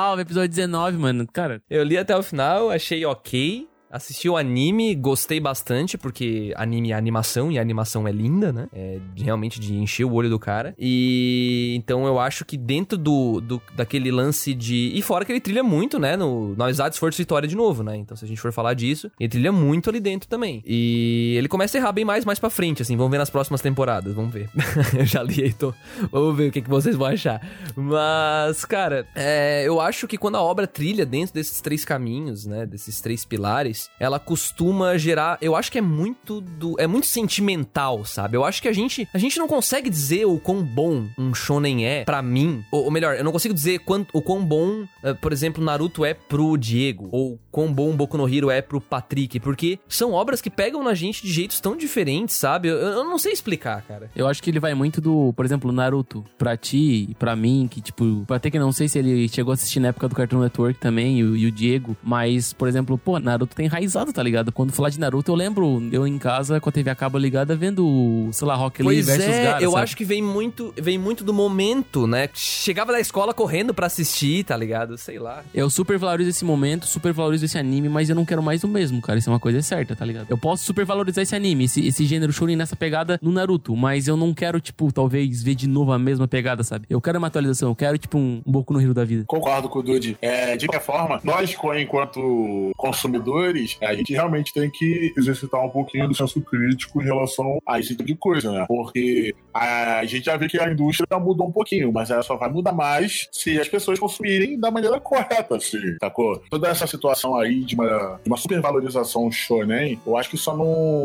19, mano, cara. Eu li até o final, achei ok. Assisti o anime, gostei bastante, porque anime é animação, e a animação é linda, né? É realmente de encher o olho do cara. E então eu acho que dentro daquele lance de... E fora que ele trilha muito, né? No Amizade, Esforço e Vitória de novo, né? Então se a gente for falar disso, ele trilha muito ali dentro também. E ele começa a errar bem mais pra frente, assim. Vamos ver nas próximas temporadas, vamos ver. Eu já li aí, vamos ver o que vocês vão achar. Mas, cara, eu acho que quando a obra trilha dentro desses 3 caminhos, né? Desses 3 pilares, ela costuma gerar... Eu acho que é muito sentimental, sabe? Eu acho que a gente não consegue dizer o quão bom um shonen é pra mim. Ou melhor, eu não consigo dizer o quão bom, por exemplo, Naruto é pro Diego. Ou quão bom Boku no Hero é pro Patrick. Porque são obras que pegam na gente de jeitos tão diferentes, sabe? Eu não sei explicar, cara. Eu acho que ele vai muito do... Por exemplo, Naruto. Pra ti e pra mim, que tipo... Até que não sei se ele chegou a assistir na época do Cartoon Network também, e o Diego. Mas, por exemplo, pô, Naruto tem enraizado, tá ligado? Quando falar de Naruto, eu lembro eu em casa com a TV a cabo ligada vendo, sei lá, Rock Lee versus Gaara, eu sabe? acho que vem muito do momento, né? Chegava da escola correndo pra assistir, tá ligado? Sei lá. Eu super valorizo esse momento, super valorizo esse anime, mas eu não quero mais do mesmo, cara. Isso é uma coisa certa, tá ligado? Eu posso super valorizar esse anime, esse gênero shonen nessa pegada no Naruto, mas eu não quero, tipo, talvez ver de novo a mesma pegada, sabe? Eu quero uma atualização, eu quero, tipo, um Boku no Hero da vida. Concordo com o Dude. De qualquer forma, nós, enquanto consumidores, a gente realmente tem que exercitar um pouquinho do senso crítico em relação a esse tipo de coisa, né? Porque a gente já vê que a indústria mudou um pouquinho, mas ela só vai mudar mais se as pessoas consumirem da maneira correta, assim, sacou? Toda essa situação aí de uma supervalorização shonen, eu acho que só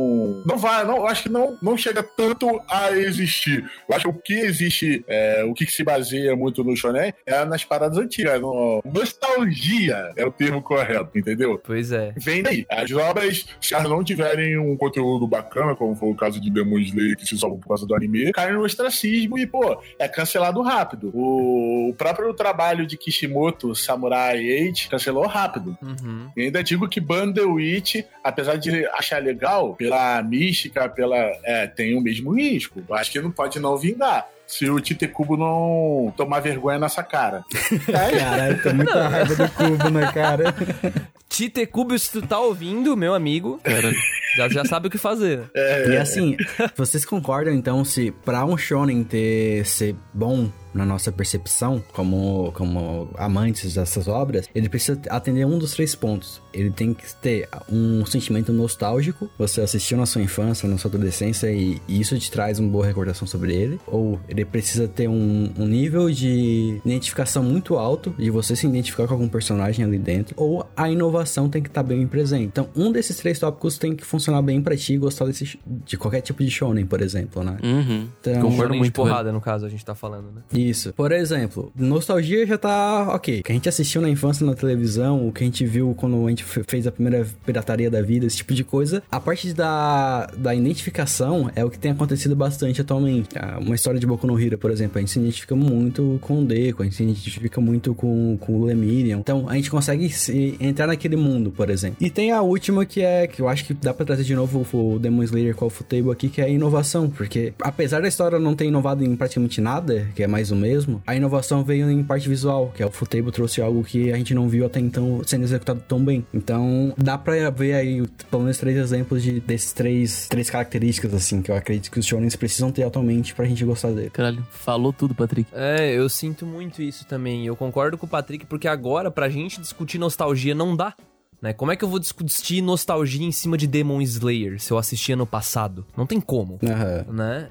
eu acho que não chega tanto a existir. Eu acho que o que existe, o que se baseia muito no shonen é nas paradas antigas. Nostalgia é o termo correto, entendeu? Pois é. Vem daí. As obras, se elas não tiverem um conteúdo bacana, como foi o caso de Demon Slayer, que se salvou por causa do anime, cai no ostracismo e, pô, é cancelado rápido. O próprio trabalho de Kishimoto, Samurai 8, cancelou rápido. E ainda digo que Bandersnatch, apesar de achar legal, pela mística, tem o mesmo risco. Eu acho que não pode não vingar. Se o Tite Kubo não tomar vergonha nessa cara. Caralho, tô muita raiva do Kubo na cara. Tite Kubo, se tu tá ouvindo, meu amigo, já sabe o que fazer. E assim, vocês concordam então se pra um shonen ser bom na nossa percepção, como amantes dessas obras, ele precisa atender um dos 3 pontos. Ele tem que ter um sentimento nostálgico, você assistiu na sua infância, na sua adolescência, e isso te traz uma boa recordação sobre ele. Ou ele precisa ter um nível de identificação muito alto, de você se identificar com algum personagem ali dentro. Ou a inovação tem que estar bem presente. Então, um desses 3 tópicos tem que funcionar bem pra ti e gostar de qualquer tipo de shonen, por exemplo, né? Então, concordo muito. De porrada, no caso, a gente tá falando, né? Isso. Por exemplo, nostalgia já tá ok. O que a gente assistiu na infância na televisão, o que a gente viu quando a gente fez a primeira pirataria da vida, esse tipo de coisa. A parte da identificação é o que tem acontecido bastante atualmente. Uma história de Boku no Hero, por exemplo, a gente se identifica muito com o Deku, a gente se identifica muito com o Lemurian. Então, a gente consegue entrar naquele mundo, por exemplo. E tem a última que eu acho que dá pra trazer de novo o Demon Slayer com o Ufotable aqui, que é a inovação. Porque, apesar da história não ter inovado em praticamente nada, que é mais o mesmo, a inovação veio em parte visual, que é o Ufotable trouxe algo que a gente não viu até então sendo executado tão bem. Então, dá pra ver aí pelo menos 3 exemplos desses três características, assim, que eu acredito que os shonens precisam ter atualmente pra gente gostar dele. Caralho, falou tudo, Patrick. Eu sinto muito isso também. Eu concordo com o Patrick, porque agora, pra gente discutir nostalgia, não dá. Né? Como é que eu vou discutir nostalgia em cima de Demon Slayer se eu assistia no passado? Não tem como, né?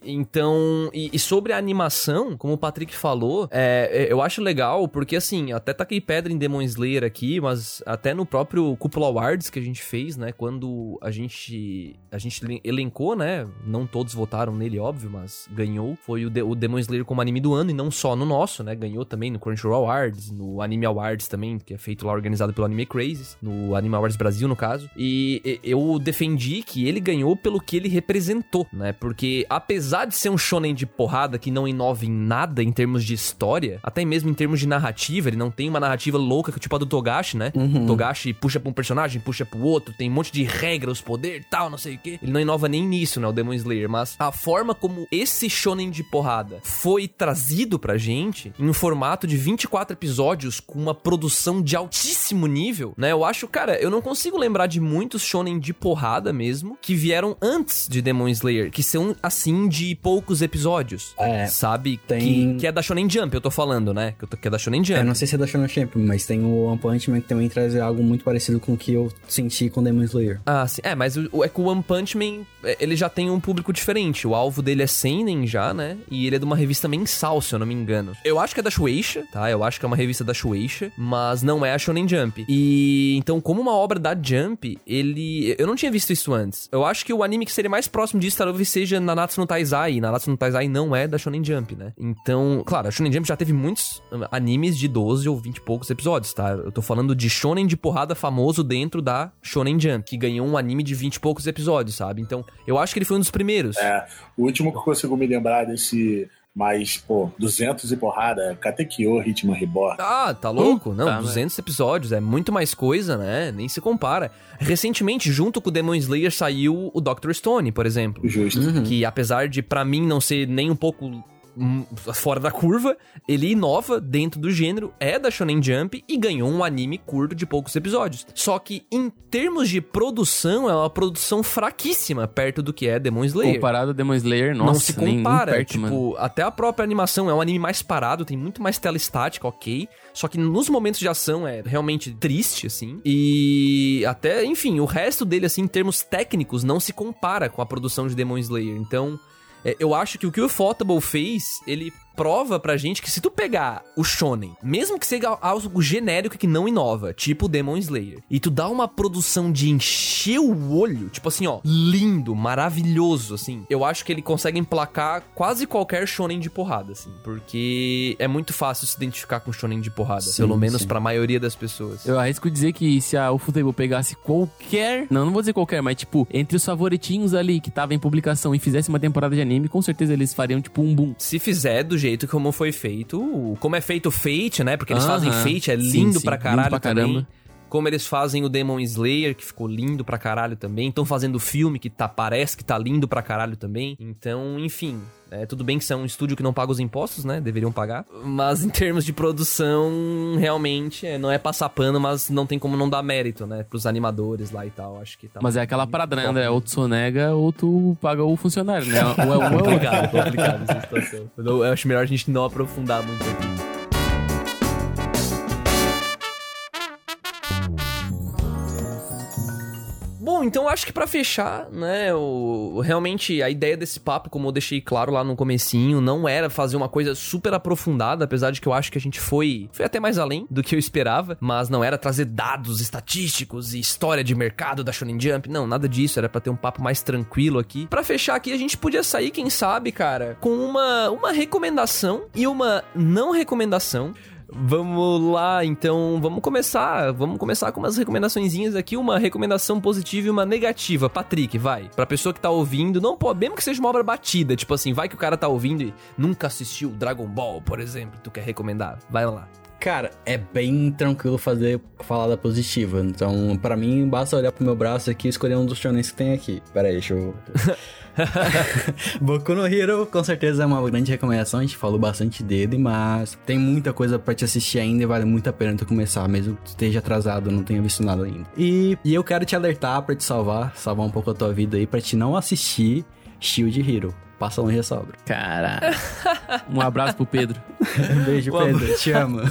Então, sobre a animação, como o Patrick falou, eu acho legal, porque assim, até taquei pedra em Demon Slayer aqui, mas até no próprio Cúpula Awards que a gente fez, né? Quando a gente elencou, né? Não todos votaram nele, óbvio, mas ganhou. Foi o Demon Slayer como anime do ano, e não só no nosso, né? Ganhou também no Crunchyroll Awards, no Anime Awards também, que é feito lá, organizado pelo Anime Crazy, no Anime Awards Brasil, no caso. E eu defendi que ele ganhou pelo que ele representou, né? Porque apesar de ser um shonen de porrada que não inova em nada em termos de história, até mesmo em termos de narrativa, ele não tem uma narrativa louca tipo a do Togashi, né? Togashi puxa pra um personagem, puxa pro outro, tem um monte de regras, os poderes, tal, não sei o quê. Ele não inova nem nisso, né? O Demon Slayer. Mas a forma como esse shonen de porrada foi trazido pra gente em um formato de 24 episódios com uma produção de altíssimo nível, né? Eu acho, cara, eu não consigo lembrar de muitos shonen de porrada mesmo que vieram antes de Demon Slayer, que são, assim, de poucos episódios. Sabe? Que é da Shonen Jump, eu tô falando, né? Que é da Shonen Jump. Eu não sei se é da Shonen Jump, mas tem o One Punch Man que também traz algo muito parecido com o que eu senti com Demon Slayer. Ah, sim. Mas que o One Punch Man, ele já tem um público diferente. O alvo dele é seinen já, né? E ele é de uma revista mensal, se eu não me engano. Eu acho que é da Shueisha, tá? Eu acho que é uma revista da Shueisha, mas não é a Shonen Jump. Então, como uma obra da Jump, eu não tinha visto isso antes. Eu acho que o anime que seria mais próximo disso talvez seja Nanatsu no Taizai. E Nanatsu no Taizai não é da Shonen Jump, né? Então, claro, a Shonen Jump já teve muitos animes de 12 ou 20 e poucos episódios, tá? Eu tô falando de shonen de porrada famoso dentro da Shonen Jump, que ganhou um anime de 20 e poucos episódios, sabe? Então, eu acho que ele foi um dos primeiros. O último que eu consigo me lembrar desse... Mas, 200 e porrada, Katekyo, Hitman Reborn. Ah, tá louco? Não, 200 episódios, é muito mais coisa, né? Nem se compara. Recentemente, junto com o Demon Slayer, saiu o Dr. Stone, por exemplo. Justo. Que apesar de, pra mim, não ser nem um pouco fora da curva, ele inova dentro do gênero, é da Shonen Jump e ganhou um anime curto de poucos episódios. Só que, em termos de produção, é uma produção fraquíssima perto do que é Demon Slayer. Comparado a Demon Slayer, nossa, não se compara. Nem perto, tipo, mano. até a própria animação é um anime mais parado, tem muito mais tela estática, ok. Só que nos momentos de ação é realmente triste, assim. E até, enfim, o resto dele, assim, em termos técnicos, não se compara com a produção de Demon Slayer. Então, eu acho que o Ufotable fez, ele prova pra gente que se tu pegar o shonen, mesmo que seja algo genérico que não inova, tipo Demon Slayer, e tu dá uma produção de encher o olho, tipo assim, ó, lindo, maravilhoso, assim, eu acho que ele consegue emplacar quase qualquer shonen de porrada, assim, porque é muito fácil se identificar com shonen de porrada, pelo menos pra maioria das pessoas. Eu arrisco dizer que se a Ufotable pegasse qualquer... Não vou dizer qualquer, mas tipo, entre os favoritinhos ali que tava em publicação e fizesse uma temporada de anime, com certeza eles fariam tipo um boom. Se fizer do jeito como foi feito, como é feito o Fate, né? Porque eles fazem Fate, é lindo pra caralho lindo pra também. Caramba. Como eles fazem o Demon Slayer, que ficou lindo pra caralho também. Estão fazendo o filme, que parece que tá lindo pra caralho também. Então, enfim... tudo bem que são um estúdio que não paga os impostos, né? Deveriam pagar. Mas em termos de produção, realmente, não é passar pano, mas não tem como não dar mérito, né? Pros animadores lá e tal, acho que tá... Mas é aquela parada, né, André? Ou tu sonega, ou tu paga o funcionário, né? Complicado essa situação. Eu acho melhor a gente não aprofundar muito aqui. Bom, então eu acho que pra fechar, né, realmente a ideia desse papo, como eu deixei claro lá no comecinho, não era fazer uma coisa super aprofundada, apesar de que eu acho que a gente foi até mais além do que eu esperava, mas não era trazer dados estatísticos e história de mercado da Shonen Jump, não, nada disso, era pra ter um papo mais tranquilo aqui. Pra fechar aqui, a gente podia sair, quem sabe, cara, com uma recomendação e uma não recomendação. Vamos lá, então, vamos começar com umas recomendaçõezinhas aqui, uma recomendação positiva e uma negativa. Patrick, vai, pra pessoa que tá ouvindo, não pode, mesmo que seja uma obra batida, tipo assim, vai que o cara tá ouvindo e nunca assistiu Dragon Ball, por exemplo, tu quer recomendar, vai lá. Cara, é bem tranquilo falar da positiva. Então, pra mim, basta olhar pro meu braço aqui e escolher um dos shonens que tem aqui. Pera aí, deixa eu... Boku no Hero, com certeza é uma grande recomendação. A gente falou bastante dele, mas tem muita coisa pra te assistir ainda e vale muito a pena tu começar, mesmo que tu esteja atrasado, não tenha visto nada ainda. E eu quero te alertar pra te salvar um pouco a tua vida aí, pra te não assistir Shield Hero. Passa longe essa obra. Caralho. Um abraço pro Pedro. Beijo, Pedro. Te amo.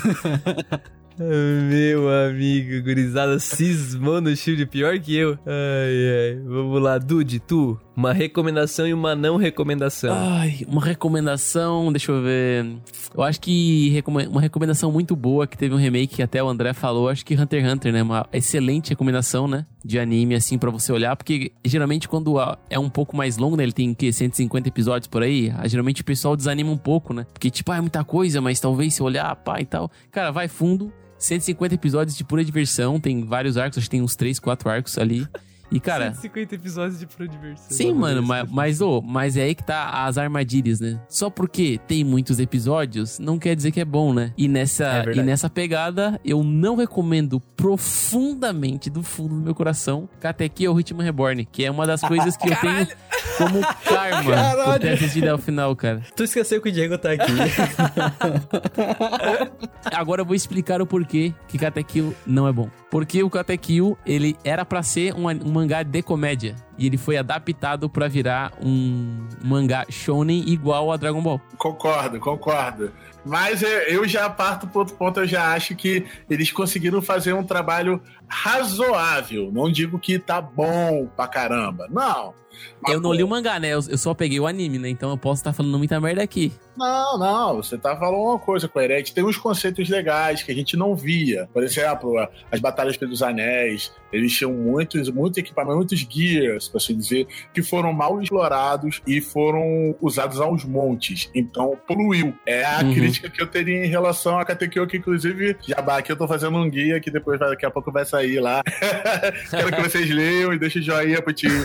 Meu amigo, gurizada cismou no Shield pior que eu. Ai. Vamos lá, Dude, tu. Uma recomendação e uma não recomendação. Ai, uma recomendação, deixa eu ver. Eu acho que uma recomendação muito boa, que teve um remake que até o André falou, acho que Hunter x Hunter, né? Uma excelente recomendação, né? De anime, assim, pra você olhar, porque geralmente quando é um pouco mais longo, né? Ele tem, 150 episódios por aí, geralmente o pessoal desanima um pouco, né? Porque, tipo, é muita coisa, mas talvez se olhar, pá, e tal. Cara, vai fundo, 150 episódios de pura diversão, tem vários arcos, acho que tem uns 3, 4 arcos ali. E, cara... 150 episódios de pura diversão. Sim, mano, mas é aí que tá as armadilhas, né? Só porque tem muitos episódios, não quer dizer que é bom, né? E nessa pegada, eu não recomendo profundamente, do fundo do meu coração, Katekyo ou Hitman Reborn, que é uma das coisas que eu tenho como karma por ter assistido ao final, cara. Tu esqueceu que o Diego tá aqui. Agora eu vou explicar o porquê que Katekyo não é bom. Porque o Katekyo, ele era pra ser um mangá de comédia. E ele foi adaptado pra virar um mangá shonen igual a Dragon Ball. Concordo. Mas eu já parto pro outro ponto, eu já acho que eles conseguiram fazer um trabalho razoável. Não digo que tá bom pra caramba, não. Eu não li o mangá, né? Eu só peguei o anime, né? Então eu posso estar falando muita merda aqui. Não. Você tá falando uma coisa coerente. Tem uns conceitos legais que a gente não via. Por exemplo, as batalhas pelos anéis. Eles tinham muito equipamento, muitos gears, por assim dizer, que foram mal explorados e foram usados aos montes. Então, poluiu. É a crítica que eu teria em relação a Katekyo, que inclusive, Jabá, aqui eu tô fazendo um guia que depois daqui a pouco vai sair lá. Quero que vocês leiam e deixem o joinha pro tio.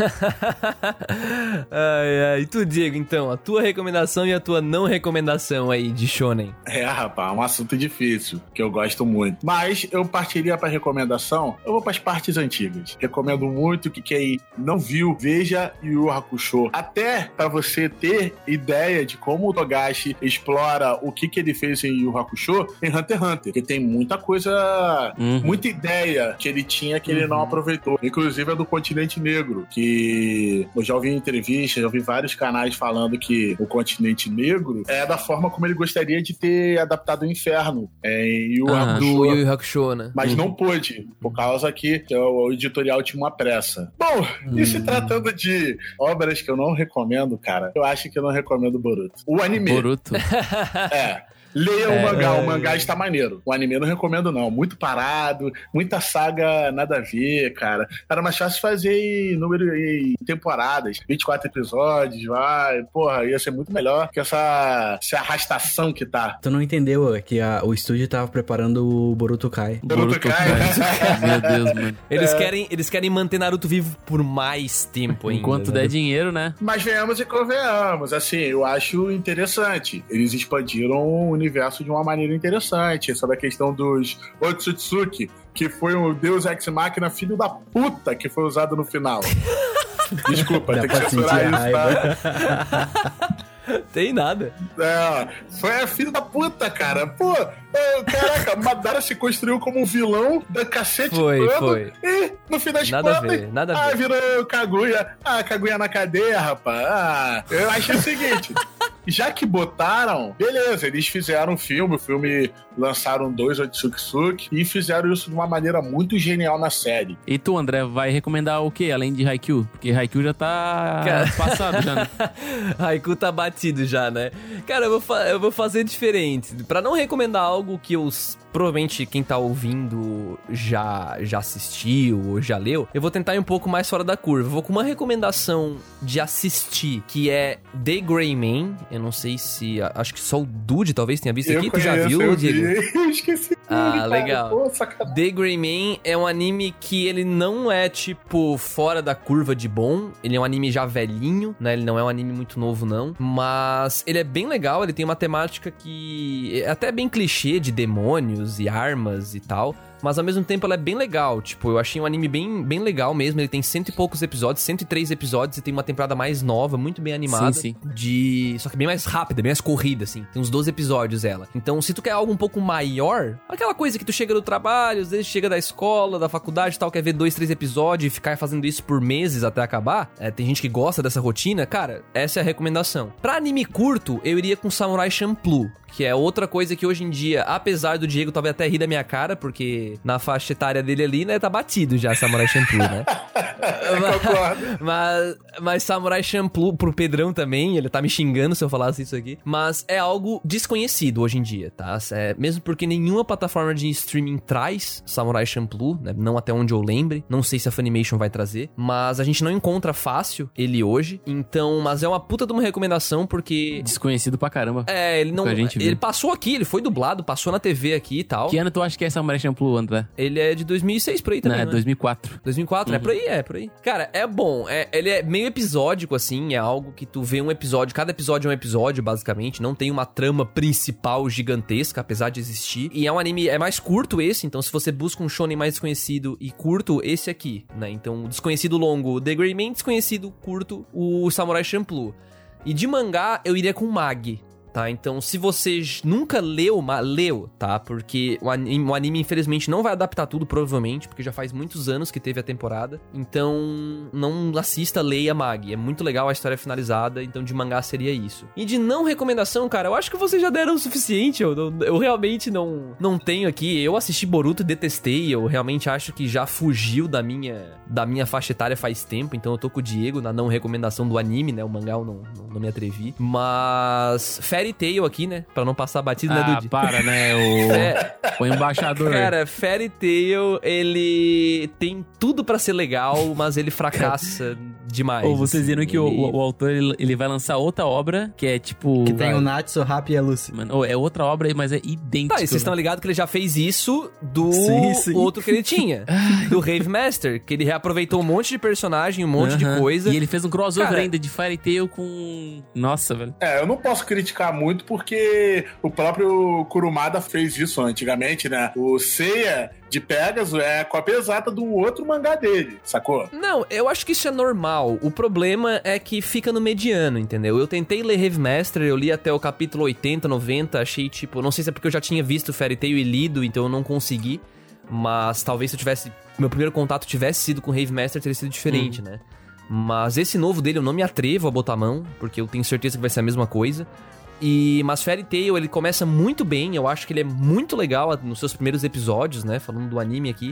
E tu, Diego, então, a tua recomendação e a tua não recomendação aí de shonen? Rapaz, é um assunto difícil, que eu gosto muito. Mas eu partiria pra recomendação, eu vou pras partes antigas. Recomendo muito que quem não viu, veja Yu Yu Hakusho. Até pra você ter ideia de como o Togashi explora o que ele fez em Yu Yu Hakusho em Hunter x Hunter. Porque tem muita coisa, muita ideia que ele tinha que ele não aproveitou. Inclusive a do Continente Negro, que eu já ouvi em entrevistas, já ouvi vários canais falando que o Continente Negro é da forma como ele gostaria de ter adaptado o Inferno em Yu Yu Hakusho. Do Yu Yu Hakusho, né? Mas não pôde, por causa que o editorial tinha uma pressa. Bom, e se tratando de obras que eu não recomendo, cara, eu acho que eu não recomendo Boruto. O anime. Boruto. Leia o mangá está maneiro. O anime eu não recomendo, não. Muito parado, muita saga nada a ver, cara. Era mais fácil fazer em temporadas, 24 episódios, porra, ia ser muito melhor que essa arrastação que tá. Tu não entendeu que o estúdio tava preparando o Boruto Kai. Boruto Kai. Meu Deus, mano. Eles querem manter Naruto vivo por mais tempo ainda. Enquanto der dinheiro, né? Mas venhamos e convenhamos, assim, eu acho interessante. Eles expandiram o universo de uma maneira interessante, sobre a questão dos Otsutsuki, que foi um Deus Ex Machina filho da puta que foi usado no final. Desculpa, tem que censurar isso, tá? Tem nada. Foi filho da puta, cara. Pô, caraca, Madara se construiu como um vilão da cacete Foi. E no fim das nada contas... Nada a ver. Virou Kaguya. Kaguya na cadeia, rapaz. Eu achei o seguinte... Já que botaram, beleza, eles fizeram um filme, o filme lançaram 2 Otsutsuki e fizeram isso de uma maneira muito genial na série. E tu, André, vai recomendar o quê, além de Haikyuu? Porque Haikyuu já tá passado já, né? Haikyuu tá batido já, né? Cara, eu vou fazer diferente. Pra não recomendar algo que provavelmente quem tá ouvindo já assistiu ou já leu, eu vou tentar ir um pouco mais fora da curva. Eu vou com uma recomendação de assistir, que é The Gray Man. Eu não sei se... Acho que só o Dude talvez tenha visto aqui. Tu já viu, Diego? Eu esqueci. Legal. Pô, The Gray Man é um anime que ele não é, tipo, fora da curva de bom. Ele é um anime já velhinho, né? Ele não é um anime muito novo, não. Mas ele é bem legal. Ele tem uma temática que é até bem clichê de demônios e armas e tal. Mas ao mesmo tempo ela é bem legal. Tipo, eu achei um anime bem legal mesmo. Ele tem 100 e poucos episódios, 103 episódios, e tem uma temporada mais nova, muito bem animada. Sim. Só que bem mais rápida, bem mais corrida, assim. Tem uns 12 episódios ela. Então, se tu quer algo um pouco maior, aquela coisa que tu chega do trabalho, às vezes chega da escola, da faculdade e tal, quer ver 2, 3 episódios e ficar fazendo isso por meses até acabar. Tem gente que gosta dessa rotina. Cara, essa é a recomendação. Pra anime curto, eu iria com Samurai Champloo, que é outra coisa que hoje em dia, apesar do Diego talvez até rir da minha cara, porque na faixa etária dele ali, né, tá batido já Samurai Champloo, né? mas Samurai Champloo, pro Pedrão também, ele tá me xingando se eu falasse isso aqui, mas é algo desconhecido hoje em dia, tá? Mesmo porque nenhuma plataforma de streaming traz Samurai Champloo, né? Não até onde eu lembre, não sei se a Funimation vai trazer, mas a gente não encontra fácil ele hoje, então, mas é uma puta de uma recomendação, porque... Desconhecido pra caramba. Ele não... Ele passou aqui, ele foi dublado, passou na TV aqui e tal. Que ano tu acha que é Samurai Champloo, André? Ele é de 2006 por aí também, não, é 2004. 2004, é por aí. Cara, é bom. Ele é meio episódico, assim, é algo que tu vê um episódio, cada episódio é um episódio, basicamente. Não tem uma trama principal gigantesca, apesar de existir. E é um anime, é mais curto esse, então se você busca um shonen mais desconhecido e curto, esse aqui, né? Então, desconhecido longo, The Gray Man, desconhecido curto, o Samurai Champloo. E de mangá, eu iria com Mag. Tá, então se você nunca leu, tá? Porque o anime infelizmente não vai adaptar tudo, provavelmente, porque já faz muitos anos que teve a temporada. Então não assista, leia Mag. É muito legal a história finalizada, então de mangá seria isso. E de não recomendação, cara, eu acho que vocês já deram o suficiente. Eu realmente não tenho aqui. Eu assisti Boruto e detestei. Eu realmente acho que já fugiu da minha faixa etária faz tempo. Então eu tô com o Diego na não recomendação do anime, né? O mangá eu não me atrevi. Mas... Fairy Tail aqui, né? Pra não passar batido, né, Dude? Para, né? O embaixador. Cara, Fairy Tail, ele tem tudo pra ser legal, mas ele fracassa demais. Ou vocês viram que o autor, ele vai lançar outra obra, que é tipo... Que tem o Natsu, o Happy e a Lucy. Mano, é outra obra, mas é idêntico. Tá, e vocês estão ligados que ele já fez isso do Sim. outro que ele tinha. Do Rave Master, que ele reaproveitou um monte de personagem, um monte de coisa. E ele fez um crossover ainda de Fairy Tail com... Nossa, velho. Eu não posso criticar muito porque o próprio Kurumada fez isso antigamente, né? O Seiya de Pegasus é a cópia exata do outro mangá dele, sacou? Não, eu acho que isso é normal. O problema é que fica no mediano, entendeu? Eu tentei ler Rave Master, eu li até o capítulo 80, 90, achei tipo... Não sei se é porque eu já tinha visto Fairy Tail e lido, então eu não consegui. Mas talvez se eu tivesse... Meu primeiro contato tivesse sido com Rave Master, teria sido diferente, né? Mas esse novo dele eu não me atrevo a botar a mão, porque eu tenho certeza que vai ser a mesma coisa. Mas Fairy Tail, ele começa muito bem, eu acho que ele é muito legal nos seus primeiros episódios, né, falando do anime aqui,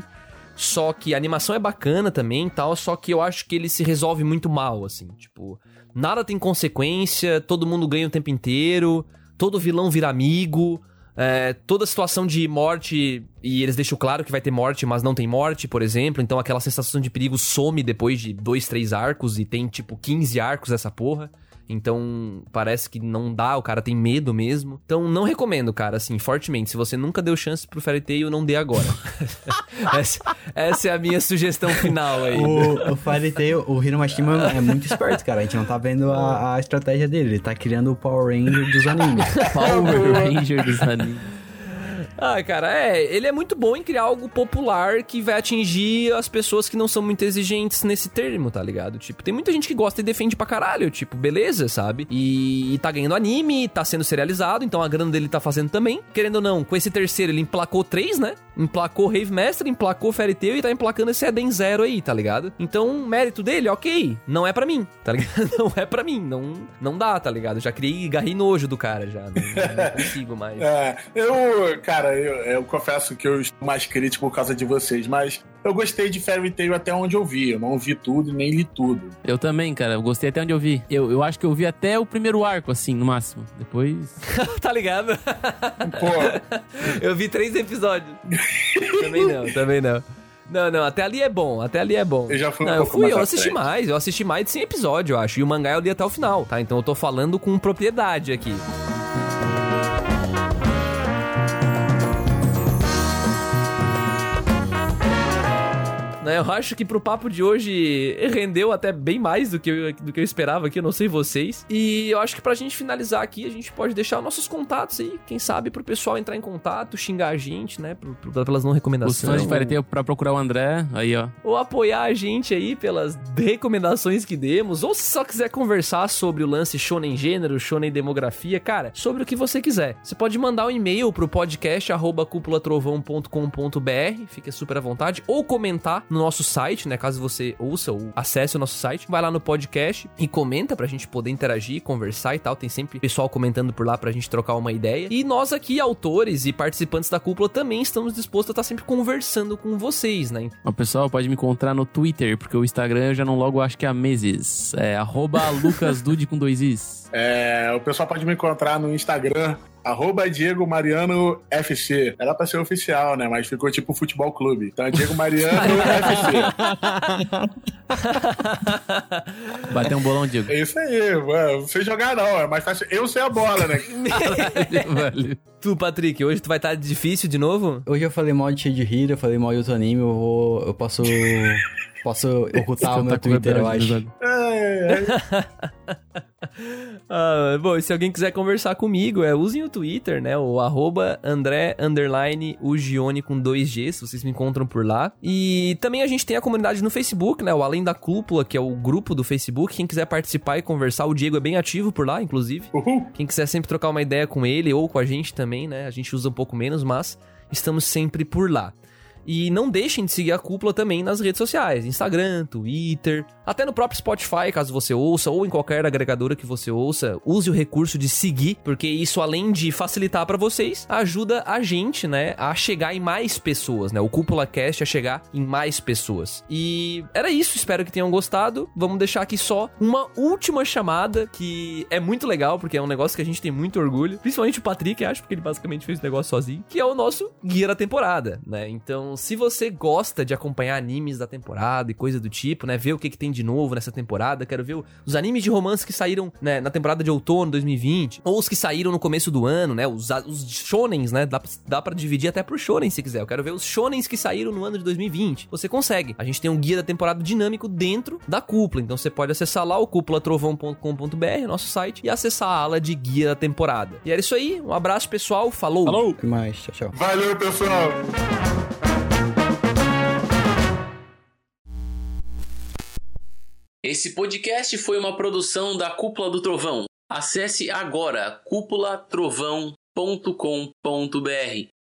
Só que a animação é bacana também e tal, só que eu acho que ele se resolve muito mal, assim. Tipo, nada tem consequência, todo mundo ganha o tempo inteiro, todo vilão vira amigo, toda situação de morte, e eles deixam claro que vai ter morte, mas não tem morte, por exemplo. Então aquela sensação de perigo some depois de 2, 3 arcos, e tem tipo 15 arcos essa porra. Então, parece que não dá, o cara tem medo mesmo. Então, não recomendo, cara, assim, fortemente. Se você nunca deu chance pro Fairy Tail, não dê agora. essa é a minha sugestão final aí. O Fairy Tail, o Hiro Mashima é muito esperto, cara. A gente não tá vendo a estratégia dele. Ele tá criando o Power Ranger dos animes. Power Ranger dos animes. Ah, cara, ele é muito bom em criar algo popular que vai atingir as pessoas que não são muito exigentes nesse termo, tá ligado? Tipo, tem muita gente que gosta e defende pra caralho, tipo, beleza, sabe? E tá ganhando anime, tá sendo serializado, então a grana dele tá fazendo também. Querendo ou não, com esse terceiro ele emplacou 3, né? Emplacou Rave Master, emplacou Fairy Tail e tá emplacando esse Eden Zero aí, tá ligado? Então, mérito dele, ok, não é pra mim, tá ligado? Não é pra mim, não dá, tá ligado? Já criei garri nojo do cara já, não consigo mais. Eu confesso que eu estou mais crítico por causa de vocês, mas eu gostei de Fairy Tail até onde eu vi. Eu não vi tudo e nem li tudo. Eu também, cara. Eu gostei até onde eu vi. Eu acho que eu vi até o primeiro arco, assim, no máximo. Depois... Tá ligado? Pô. Eu vi 3 episódios. Também não. Não, até ali é bom. Eu já fui eu assisti mais de 100 episódios, eu acho. E o mangá eu li até o final, tá? Então eu tô falando com propriedade aqui. Eu acho que pro papo de hoje rendeu até bem mais do que eu esperava aqui, eu não sei vocês. E eu acho que pra gente finalizar aqui, a gente pode deixar nossos contatos aí, quem sabe pro pessoal entrar em contato, xingar a gente, né, pelas não recomendações. Os fãs de Fairy Tail pra procurar o André, aí ó. Ou apoiar a gente aí pelas recomendações que demos, ou se só quiser conversar sobre o lance shonen gênero, shonen demografia, cara, sobre o que você quiser. Você pode mandar um e-mail pro podcast@cupulatrovão.com.br, fica super à vontade, ou comentar no nosso site, né, caso você ouça ou acesse o nosso site, vai lá no podcast e comenta pra gente poder interagir, conversar e tal, tem sempre pessoal comentando por lá pra gente trocar uma ideia, e nós aqui, autores e participantes da Cúpula, também estamos dispostos a estar sempre conversando com vocês, né. O pessoal pode me encontrar no Twitter, porque o Instagram eu já não logo acho que há meses, @lucasdude com 2 is. O pessoal pode me encontrar no Instagram, Diego Mariano FC. Era pra ser oficial, né? Mas ficou tipo futebol clube. Então é Diego Mariano FC. Bater um bolão, Diego. É isso aí, mano. Não sei jogar, não. É mais fácil eu ser a bola, né? Valeu. Tu, Patrick, hoje tu vai estar difícil de novo? Hoje eu falei mal de Shade Hero, eu falei mal de outro anime, eu posso ocultar o meu Twitter, eu acho. Bom, e se alguém quiser conversar comigo, usem o Twitter, né? O @André_Ugione com 2G, se vocês me encontram por lá. E também a gente tem a comunidade no Facebook, né? O Além da Cúpula, que é o grupo do Facebook. Quem quiser participar e conversar, o Diego é bem ativo por lá, inclusive. Uhul. Quem quiser sempre trocar uma ideia com ele ou com a gente também, né? A gente usa um pouco menos, mas estamos sempre por lá. E não deixem de seguir a Cúpula também nas redes sociais, Instagram, Twitter, até no próprio Spotify, caso você ouça, ou em qualquer agregadora que você ouça, use o recurso de seguir, porque isso, além de facilitar pra vocês, ajuda a gente, né, a chegar em mais pessoas, né, o Cúpula Cast a chegar em mais pessoas. E era isso, espero que tenham gostado. Vamos deixar aqui só uma última chamada, que é muito legal, porque é um negócio que a gente tem muito orgulho, principalmente o Patrick, acho, porque ele basicamente fez o negócio sozinho, que é o nosso guia da temporada, né, então se você gosta de acompanhar animes da temporada e coisa do tipo, né, ver o que tem de novo nessa temporada, quero ver os animes de romance que saíram, né, na temporada de outono 2020, ou os que saíram no começo do ano, né, os shonens, né, dá pra dividir até por shonen se quiser, eu quero ver os shonens que saíram no ano de 2020, você consegue, a gente tem um guia da temporada dinâmico dentro da Cúpula, então você pode acessar lá o cupulatrovão.com.br, nosso site, e acessar a ala de guia da temporada. E era isso aí, um abraço pessoal, falou! Falou! Até mais, tchau. Valeu, pessoal! Esse podcast foi uma produção da Cúpula do Trovão. Acesse agora cupulatrovão.com.br.